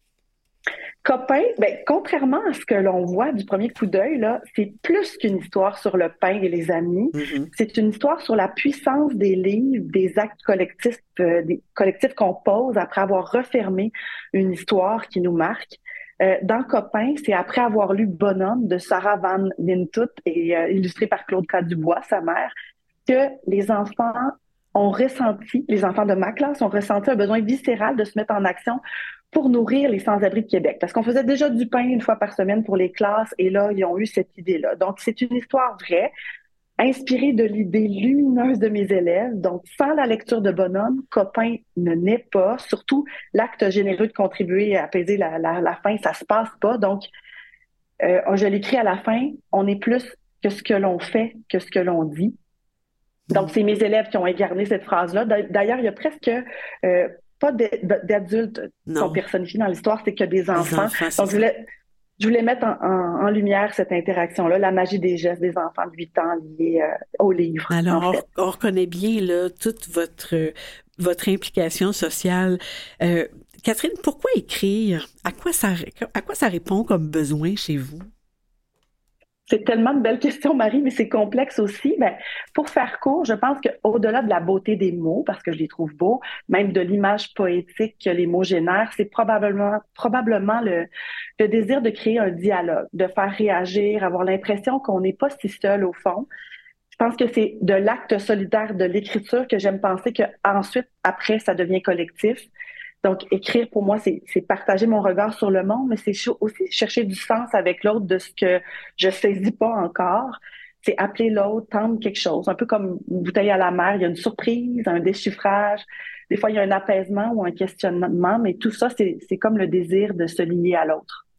Copains, contrairement à ce que l'on voit du premier coup d'œil, là, c'est plus qu'une histoire sur le pain et les amis. C'est une histoire sur la puissance des livres, des actes collectifs, qu'on pose après avoir refermé une histoire qui nous marque. Dans Copains, c'est après avoir lu Bonhomme de Sarah Van Lintut et illustré par Claude Dubois, sa mère, que les enfants les enfants de ma classe ont ressenti un besoin viscéral de se mettre en action pour nourrir les sans-abri de Québec. Parce qu'on faisait déjà du pain 1 fois par semaine pour les classes, et là, ils ont eu cette idée-là. Donc, c'est une histoire vraie, inspirée de l'idée lumineuse de mes élèves. Donc, sans la lecture de Bonhomme, Copain ne naît pas. Surtout, l'acte généreux de contribuer à apaiser la faim, ça se passe pas. Donc, je l'écris à la fin, on est plus que ce que l'on fait, que ce que l'on dit. Donc, c'est mes élèves qui ont incarné cette phrase-là. D'ailleurs, il y a presque pas d'adultes qui sont personnifiés dans l'histoire, c'est que des enfants. Donc, je voulais mettre en lumière cette interaction-là, la magie des gestes des enfants de 8 ans liés au livre. Alors, on reconnaît bien là toute votre implication sociale. Catherine, pourquoi écrire? À quoi ça répond comme besoin chez vous? C'est tellement de belles questions, Marie, mais c'est complexe aussi. Mais pour faire court, je pense qu'au-delà de la beauté des mots, parce que je les trouve beaux, même de l'image poétique que les mots génèrent, c'est probablement le désir de créer un dialogue, de faire réagir, avoir l'impression qu'on n'est pas si seul au fond. Je pense que c'est de l'acte solidaire de l'écriture que j'aime penser qu'ensuite, après, ça devient collectif. Donc, écrire, pour moi, c'est partager mon regard sur le monde, mais c'est aussi chercher du sens avec l'autre de ce que je saisis pas encore. C'est appeler l'autre, tendre quelque chose. Un peu comme une bouteille à la mer, il y a une surprise, un déchiffrage. Des fois, il y a un apaisement ou un questionnement, mais tout ça, c'est comme le désir de se lier à l'autre.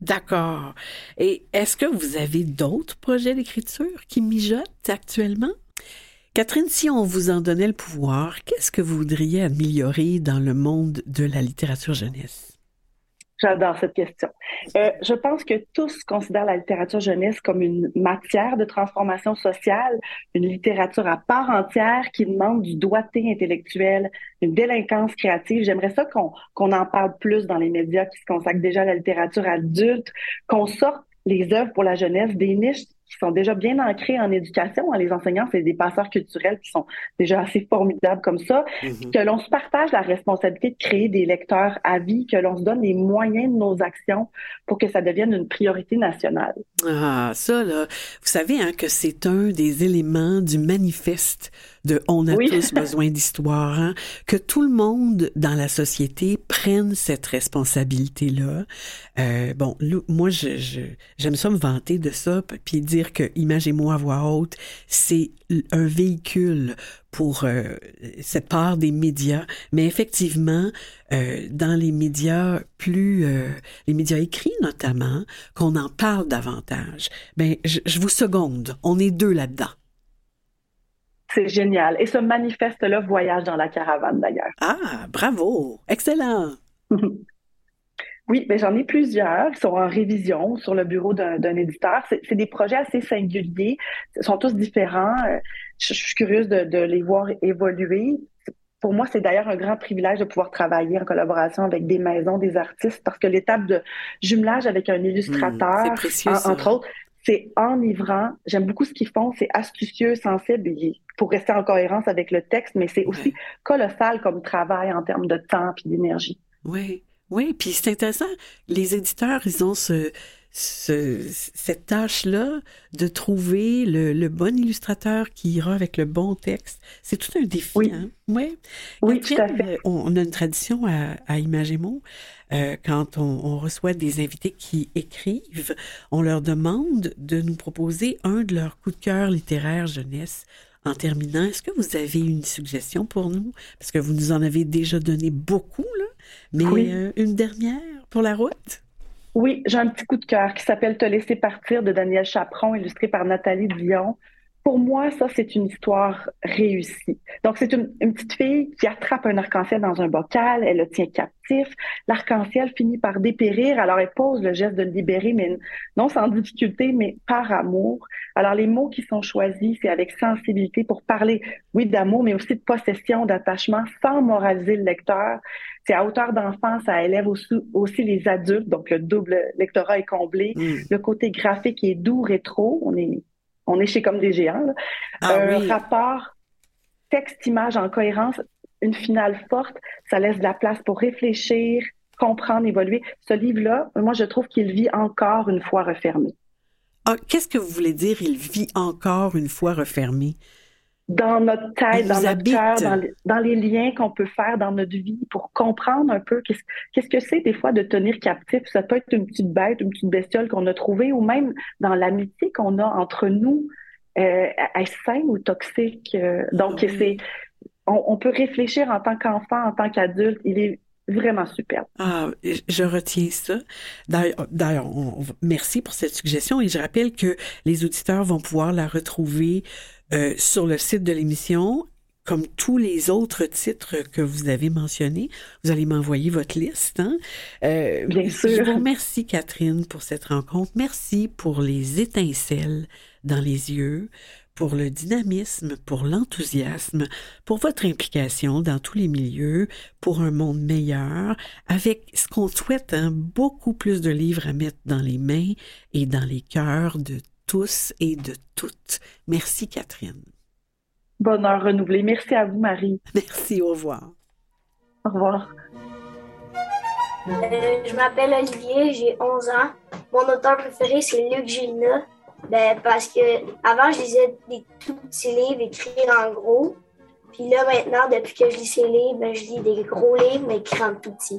D'accord. Et est-ce que vous avez d'autres projets d'écriture qui mijotent actuellement? Catherine, si on vous en donnait le pouvoir, qu'est-ce que vous voudriez améliorer dans le monde de la littérature jeunesse? J'adore cette question. Je pense que tous considèrent la littérature jeunesse comme une matière de transformation sociale, une littérature à part entière qui demande du doigté intellectuel, une délinquance créative. J'aimerais ça qu'on en parle plus dans les médias qui se consacrent déjà à la littérature adulte, qu'on sorte les œuvres pour la jeunesse des niches qui sont déjà bien ancrées en éducation. Les enseignants, c'est des passeurs culturels qui sont déjà assez formidables comme ça. Que l'on se partage la responsabilité de créer des lecteurs à vie, que l'on se donne les moyens de nos actions pour que ça devienne une priorité nationale. Ah, ça, là, vous savez hein, que c'est un des éléments du manifeste de « On a tous besoin d'histoire hein? », que tout le monde dans la société prenne cette responsabilité-là. Bon, moi, j'aime ça me vanter de ça, puis dire que Imagez-moi à voix haute, c'est un véhicule pour cette part des médias, mais effectivement, dans les médias les médias écrits notamment, qu'on en parle davantage. Ben, je vous seconde, on est deux là-dedans. C'est génial. Et ce manifeste-là voyage dans la caravane, d'ailleurs. Ah, bravo! Excellent! Oui, ben j'en ai plusieurs qui sont en révision sur le bureau d'un éditeur. C'est des projets assez singuliers. Ils sont tous différents. Je suis curieuse de les voir évoluer. Pour moi, c'est d'ailleurs un grand privilège de pouvoir travailler en collaboration avec des maisons, des artistes, parce que l'étape de jumelage avec un illustrateur, c'est précieux, entre autres, c'est enivrant. J'aime beaucoup ce qu'ils font. C'est astucieux, sensible, pour rester en cohérence avec le texte, mais c'est aussi colossal comme travail en termes de temps et d'énergie. Oui, puis c'est intéressant. Les éditeurs, ils ont cette tâche-là de trouver le bon illustrateur qui ira avec le bon texte. C'est tout un défi, hein? Oui, tout à fait. On a une tradition à Imagemo. Quand on reçoit des invités qui écrivent, on leur demande de nous proposer un de leurs coups de cœur littéraires jeunesse. En terminant, est-ce que vous avez une suggestion pour nous? Parce que vous nous en avez déjà donné beaucoup, là. Mais une dernière pour la route? Oui, j'ai un petit coup de cœur qui s'appelle « Te laisser partir » de Daniel Chaperon, illustré par Nathalie Dion. Pour moi, ça, c'est une histoire réussie. Donc, c'est une petite fille qui attrape un arc-en-ciel dans un bocal, elle le tient captif. L'arc-en-ciel finit par dépérir, alors elle pose le geste de le libérer, mais non sans difficulté, mais par amour. Alors, les mots qui sont choisis, c'est avec sensibilité pour parler, oui, d'amour, mais aussi de possession, d'attachement, sans moraliser le lecteur. C'est à hauteur d'enfant, ça élève aussi les adultes, donc le double lectorat est comblé. Le côté graphique est doux, rétro, on est chez Comme des géants. Rapport texte-image en cohérence, une finale forte, ça laisse de la place pour réfléchir, comprendre, évoluer. Ce livre-là, moi, je trouve qu'il vit encore une fois refermé. Ah, qu'est-ce que vous voulez dire, il vit encore une fois refermé? Dans notre tête, dans notre cœur, dans les liens qu'on peut faire dans notre vie pour comprendre un peu qu'est-ce que c'est des fois de tenir captif. Ça peut être une petite bête, une petite bestiole qu'on a trouvée ou même dans l'amitié qu'on a entre nous, est-ce saine ou toxique? Donc, on peut réfléchir en tant qu'enfant, en tant qu'adulte. Il est vraiment superbe. Ah, je retiens ça. D'ailleurs, merci pour cette suggestion et je rappelle que les auditeurs vont pouvoir la retrouver sur le site de l'émission, comme tous les autres titres que vous avez mentionnés. Vous allez m'envoyer votre liste. Hein? Bien sûr. Je vous remercie, Catherine, pour cette rencontre. Merci pour les étincelles dans les yeux, pour le dynamisme, pour l'enthousiasme, pour votre implication dans tous les milieux, pour un monde meilleur, avec ce qu'on souhaite, hein, beaucoup plus de livres à mettre dans les mains et dans les cœurs de tous et de toutes. Merci, Catherine. Bonheur renouvelé. Merci à vous, Marie. Merci, au revoir. Au revoir. Je m'appelle Olivier, j'ai 11 ans. Mon auteur préféré, c'est Luc Gélina. Parce que avant je lisais des tout petits livres écrits en gros. Puis là, maintenant, depuis que je lis ces livres, je lis des gros livres, mais écrits en tout petit.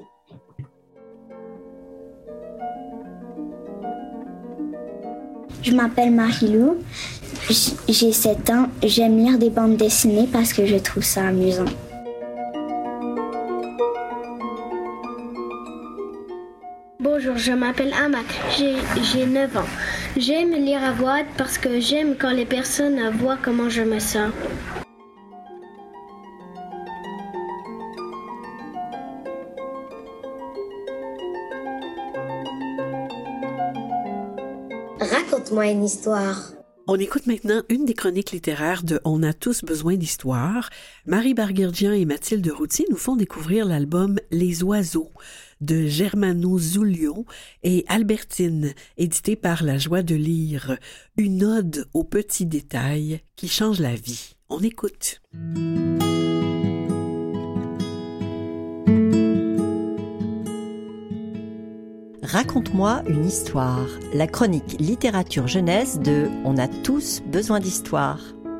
Je m'appelle Marie-Lou, j'ai 7 ans. J'aime lire des bandes dessinées parce que je trouve ça amusant. Bonjour. Bonjour, je m'appelle Amak, j'ai 9 ans. J'aime lire à voix haute parce que j'aime quand les personnes voient comment je me sens. Raconte-moi une histoire. On écoute maintenant une des chroniques littéraires de On a tous besoin d'histoire. Marie Barguerdjian et Mathilde Routier nous font découvrir l'album Les oiseaux de Germano Zullio et Albertine, édité par La Joie de lire. Une ode aux petits détails qui changent la vie. On écoute. Raconte-moi une histoire, la chronique littérature jeunesse de On a tous besoin d'histoire.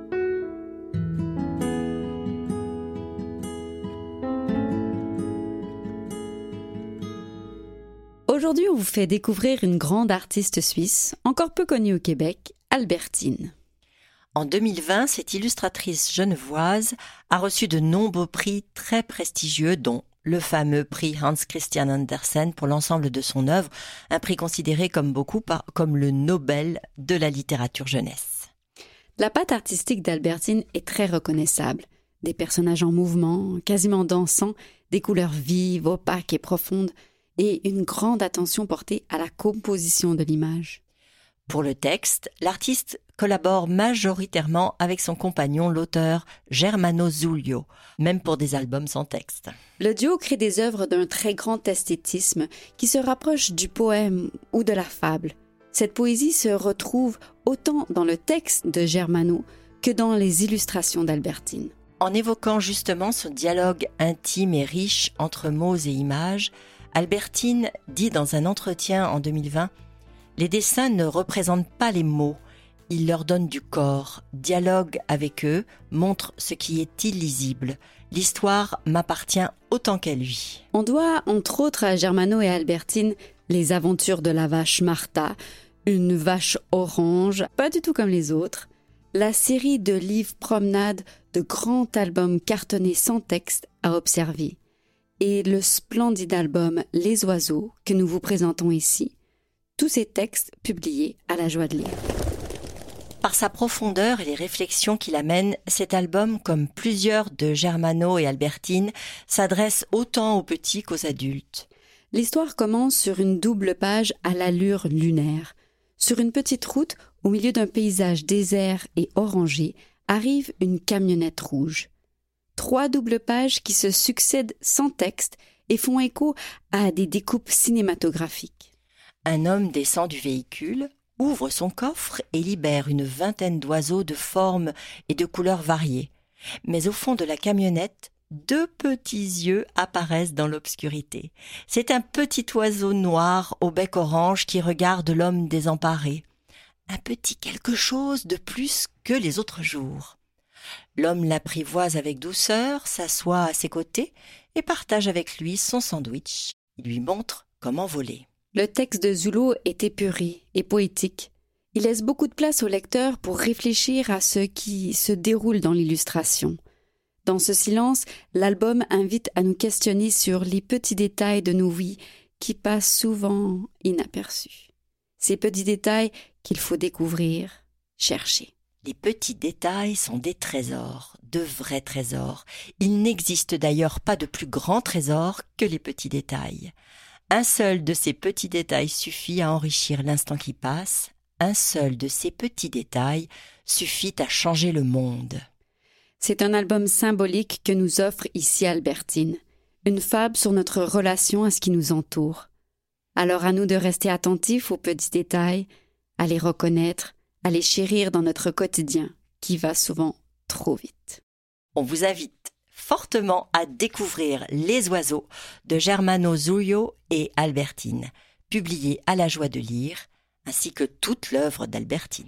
Aujourd'hui, on vous fait découvrir une grande artiste suisse, encore peu connue au Québec, Albertine. En 2020, cette illustratrice genevoise a reçu de nombreux prix très prestigieux, dont le fameux prix Hans Christian Andersen pour l'ensemble de son œuvre, un prix considéré comme comme le Nobel de la littérature jeunesse. La patte artistique d'Albertine est très reconnaissable. Des personnages en mouvement, quasiment dansants, des couleurs vives, opaques et profondes, et une grande attention portée à la composition de l'image. Pour le texte, l'artiste collabore majoritairement avec son compagnon, l'auteur Germano Zullio, même pour des albums sans texte. Le duo crée des œuvres d'un très grand esthétisme qui se rapprochent du poème ou de la fable. Cette poésie se retrouve autant dans le texte de Germano que dans les illustrations d'Albertine. En évoquant justement ce dialogue intime et riche entre mots et images, Albertine dit dans un entretien en 2020 « Les dessins ne représentent pas les mots, ils leur donnent du corps, dialoguent avec eux, montrent ce qui est illisible. L'histoire m'appartient autant qu'à lui. » On doit, entre autres, à Germano et Albertine, les aventures de la vache Martha, une vache orange, pas du tout comme les autres, la série de livres promenades, de grands albums cartonnés sans texte à observer, et le splendide album Les oiseaux que nous vous présentons ici, tous ces textes publiés à La Joie de lire. Par sa profondeur et les réflexions qu'il amène, cet album, comme plusieurs de Germano et Albertine, s'adresse autant aux petits qu'aux adultes. L'histoire commence sur une double page à l'allure lunaire. Sur une petite route, au milieu d'un paysage désert et orangé, arrive une camionnette rouge. 3 doubles pages qui se succèdent sans texte et font écho à des découpes cinématographiques. Un homme descend du véhicule, ouvre son coffre et libère une vingtaine d'oiseaux de formes et de couleurs variées. Mais au fond de la camionnette, 2 petits yeux apparaissent dans l'obscurité. C'est un petit oiseau noir au bec orange qui regarde l'homme désemparé. Un petit quelque chose de plus que les autres jours. L'homme l'apprivoise avec douceur, s'assoit à ses côtés et partage avec lui son sandwich. Il lui montre comment voler. Le texte de Zullio est épuré et poétique. Il laisse beaucoup de place au lecteur pour réfléchir à ce qui se déroule dans l'illustration. Dans ce silence, l'album invite à nous questionner sur les petits détails de nos vies qui passent souvent inaperçus. Ces petits détails qu'il faut découvrir, chercher. Les petits détails sont des trésors, de vrais trésors. Il n'existe d'ailleurs pas de plus grand trésor que les petits détails. Un seul de ces petits détails suffit à enrichir l'instant qui passe. Un seul de ces petits détails suffit à changer le monde. C'est un album symbolique que nous offre ici Albertine. Une fable sur notre relation à ce qui nous entoure. Alors à nous de rester attentifs aux petits détails, à les reconnaître, à les chérir dans notre quotidien, qui va souvent trop vite. On vous invite fortement à découvrir Les oiseaux de Germano Zullio et Albertine, publié à La Joie de lire, ainsi que toute l'œuvre d'Albertine.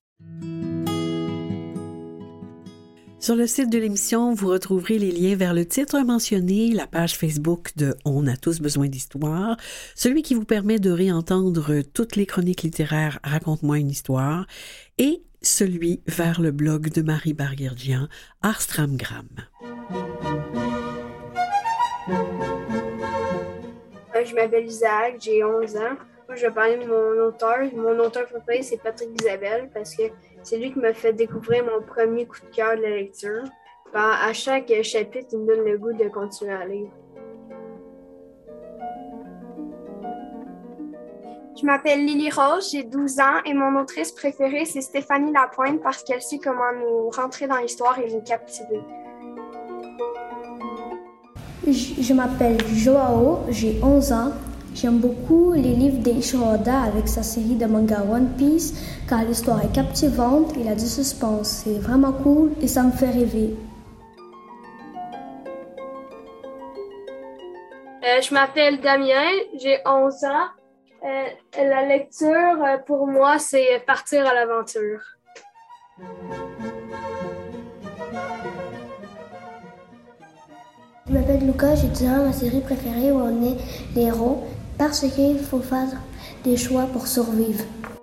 Sur le site de l'émission, vous retrouverez les liens vers le titre mentionné, la page Facebook de On a tous besoin d'histoire, celui qui vous permet de réentendre toutes les chroniques littéraires Raconte-moi une histoire, et celui vers le blog de Marie Barguerdjian, Arstramgram. je m'appelle Isaac, j'ai 11 ans. Moi, je vais parler de mon auteur. Mon auteur préféré, c'est Patrick Isabelle parce que c'est lui qui m'a fait découvrir mon premier coup de cœur de la lecture. À chaque chapitre, il me donne le goût de continuer à lire. Je m'appelle Lily Rose, j'ai 12 ans et mon autrice préférée, c'est Stéphanie Lapointe parce qu'elle sait comment nous rentrer dans l'histoire et nous captiver. Je m'appelle Joao, j'ai 11 ans. J'aime beaucoup les livres d'Eiichiro Oda avec sa série de manga One Piece car l'histoire est captivante et il a du suspense. C'est vraiment cool et ça me fait rêver. Je m'appelle Damien, j'ai 11 ans. La lecture, pour moi, c'est partir à l'aventure. Je m'appelle Lucas, j'ai 10 ans, ma série préférée où on est les héros parce qu'il faut faire des choix pour survivre.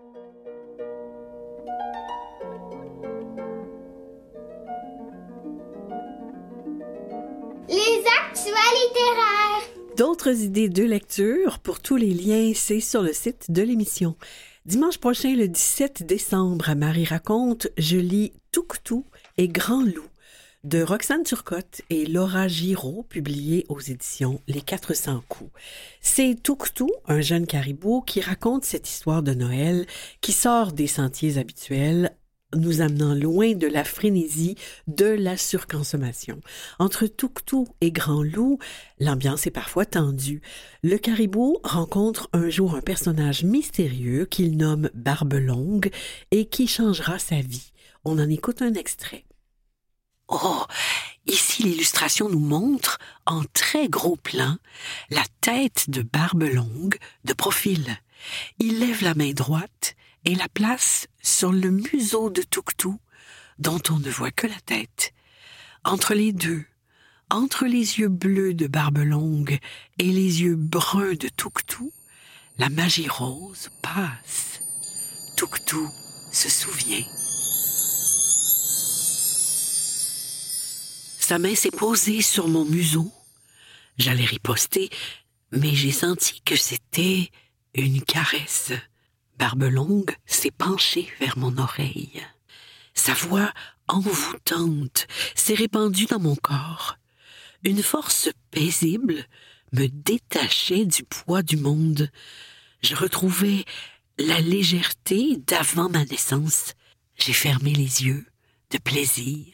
Les actuels littéraires. D'autres idées de lecture pour tous les liens, c'est sur le site de l'émission. Dimanche prochain, le 17 décembre, à Marie raconte, je lis Touctou et Grand Loup de Roxane Turcotte et Laura Giraud, publié aux éditions Les 400 coups. C'est Touctou, un jeune caribou, qui raconte cette histoire de Noël qui sort des sentiers habituels, nous amenant loin de la frénésie de la surconsommation. Entre Touctou et Grand Loup, l'ambiance est parfois tendue. Le caribou rencontre un jour un personnage mystérieux qu'il nomme Barbe Longue et qui changera sa vie. On en écoute un extrait. Oh, ici l'illustration nous montre, en très gros plan, la tête de Barbe Longue de profil. Il lève la main droite et la place sur le museau de Touctou, dont on ne voit que la tête. Entre les deux, entre les yeux bleus de Barbe Longue et les yeux bruns de Touctou, la magie rose passe. Touctou se souvient. Sa main s'est posée sur mon museau. J'allais riposter, mais j'ai senti que c'était une caresse. Barbe Longue s'est penchée vers mon oreille. Sa voix envoûtante s'est répandue dans mon corps. Une force paisible me détachait du poids du monde. Je retrouvais la légèreté d'avant ma naissance. J'ai fermé les yeux de plaisir.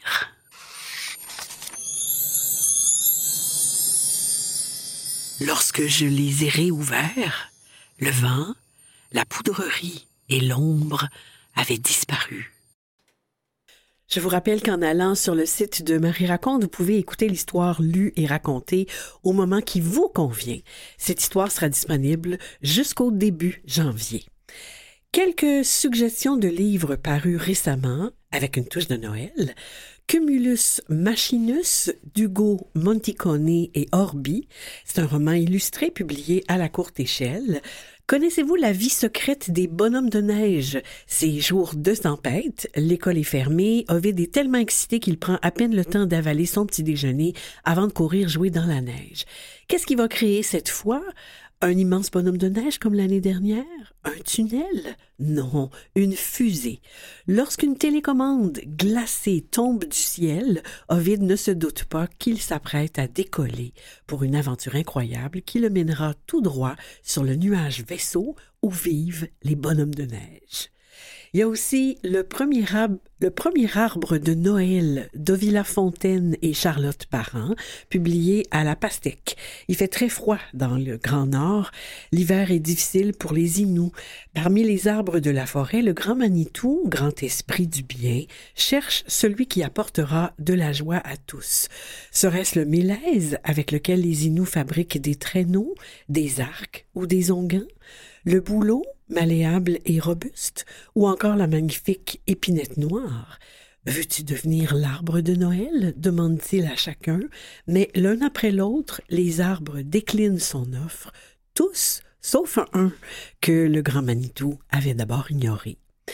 Lorsque je les ai réouverts, le vent, la poudrerie et l'ombre avaient disparu. Je vous rappelle qu'en allant sur le site de Marie raconte, vous pouvez écouter l'histoire lue et racontée au moment qui vous convient. Cette histoire sera disponible jusqu'au début janvier. Quelques suggestions de livres parus récemment, avec une touche de Noël. Cumulus Machinus d'Ugo Monticone et Orbi. C'est un roman illustré publié à la courte échelle. Connaissez-vous La vie secrète des bonhommes de neige? Ces jours de tempête, l'école est fermée, Ovid est tellement excité qu'il prend à peine le temps d'avaler son petit déjeuner avant de courir jouer dans la neige. Qu'est-ce qu'il va créer cette fois? Un immense bonhomme de neige comme l'année dernière? Un tunnel? Non, une fusée. Lorsqu'une télécommande glacée tombe du ciel, Ovid ne se doute pas qu'il s'apprête à décoller pour une aventure incroyable qui le mènera tout droit sur le nuage vaisseau où vivent les bonhommes de neige. Il y a aussi le premier arbre de Noël d'Ovila Fontaine et Charlotte Parent, publié à la Pastèque. Il fait très froid dans le Grand Nord. L'hiver est difficile pour les Inuits. Parmi les arbres de la forêt, le grand Manitou, grand esprit du bien, cherche celui qui apportera de la joie à tous. Serait-ce le mélèze avec lequel les Inuits fabriquent des traîneaux, des arcs ou des onguents? Le bouleau, malléable et robuste, ou encore la magnifique épinette noire. Veux-tu devenir l'arbre de Noël? Demande-t-il à chacun, mais l'un après l'autre, les arbres déclinent son offre, tous, sauf un que le grand Manitou avait d'abord ignoré.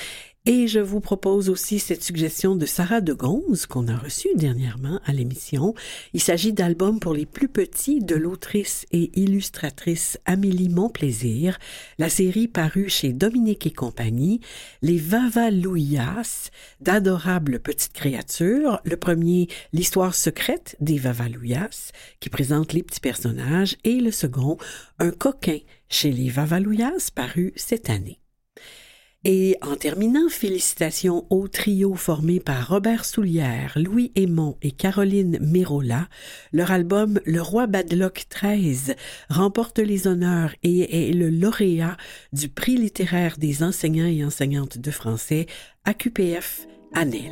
Et je vous propose aussi cette suggestion de Sarah de Gonze qu'on a reçue dernièrement à l'émission. Il s'agit d'albums pour les plus petits de l'autrice et illustratrice Amélie Monplaisir, la série parue chez Dominique et compagnie, Les Vavalouillas, d'adorables petites créatures. Le premier, L'histoire secrète des Vavalouillas, qui présente les petits personnages, et le second, Un coquin chez les Vavalouillas, paru cette année. Et en terminant, félicitations au trio formé par Robert Soulière, Louis Aymon et Caroline Mérola. Leur album Le Roi Badlock 13 remporte les honneurs et est le lauréat du prix littéraire des enseignants et enseignantes de français AQPF ANEL.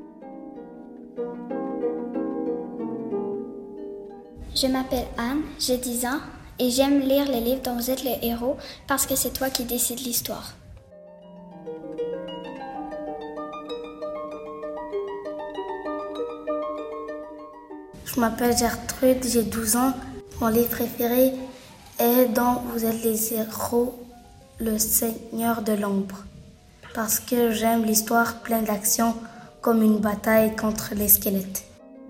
Je m'appelle Anne, j'ai 10 ans et j'aime lire les livres dont vous êtes le héros parce que c'est toi qui décides l'histoire. Je m'appelle Gertrude, j'ai 12 ans. Mon livre préféré est Dont vous êtes les héros, le Seigneur de l'ombre. Parce que j'aime l'histoire pleine d'action comme une bataille contre les squelettes.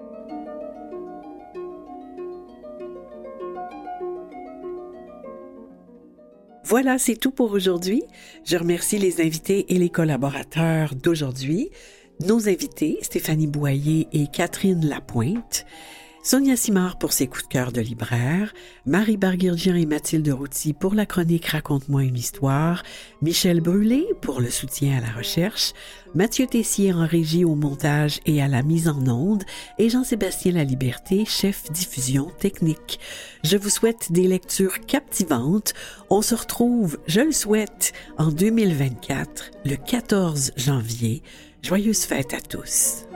Voilà, c'est tout pour aujourd'hui. Je remercie les invités et les collaborateurs d'aujourd'hui. Nos invités, Stéphanie Boyer et Catherine Lapointe, Sonia Simard pour ses coups de cœur de libraire, Marie Barguirgian et Mathilde Routy pour la chronique Raconte-moi une histoire, Michel Brûlé pour le soutien à la recherche, Mathieu Tessier en régie au montage et à la mise en onde, et Jean-Sébastien Laliberté, chef diffusion technique. Je vous souhaite des lectures captivantes. On se retrouve, je le souhaite, en 2024, le 14 janvier. Joyeuses fêtes à tous!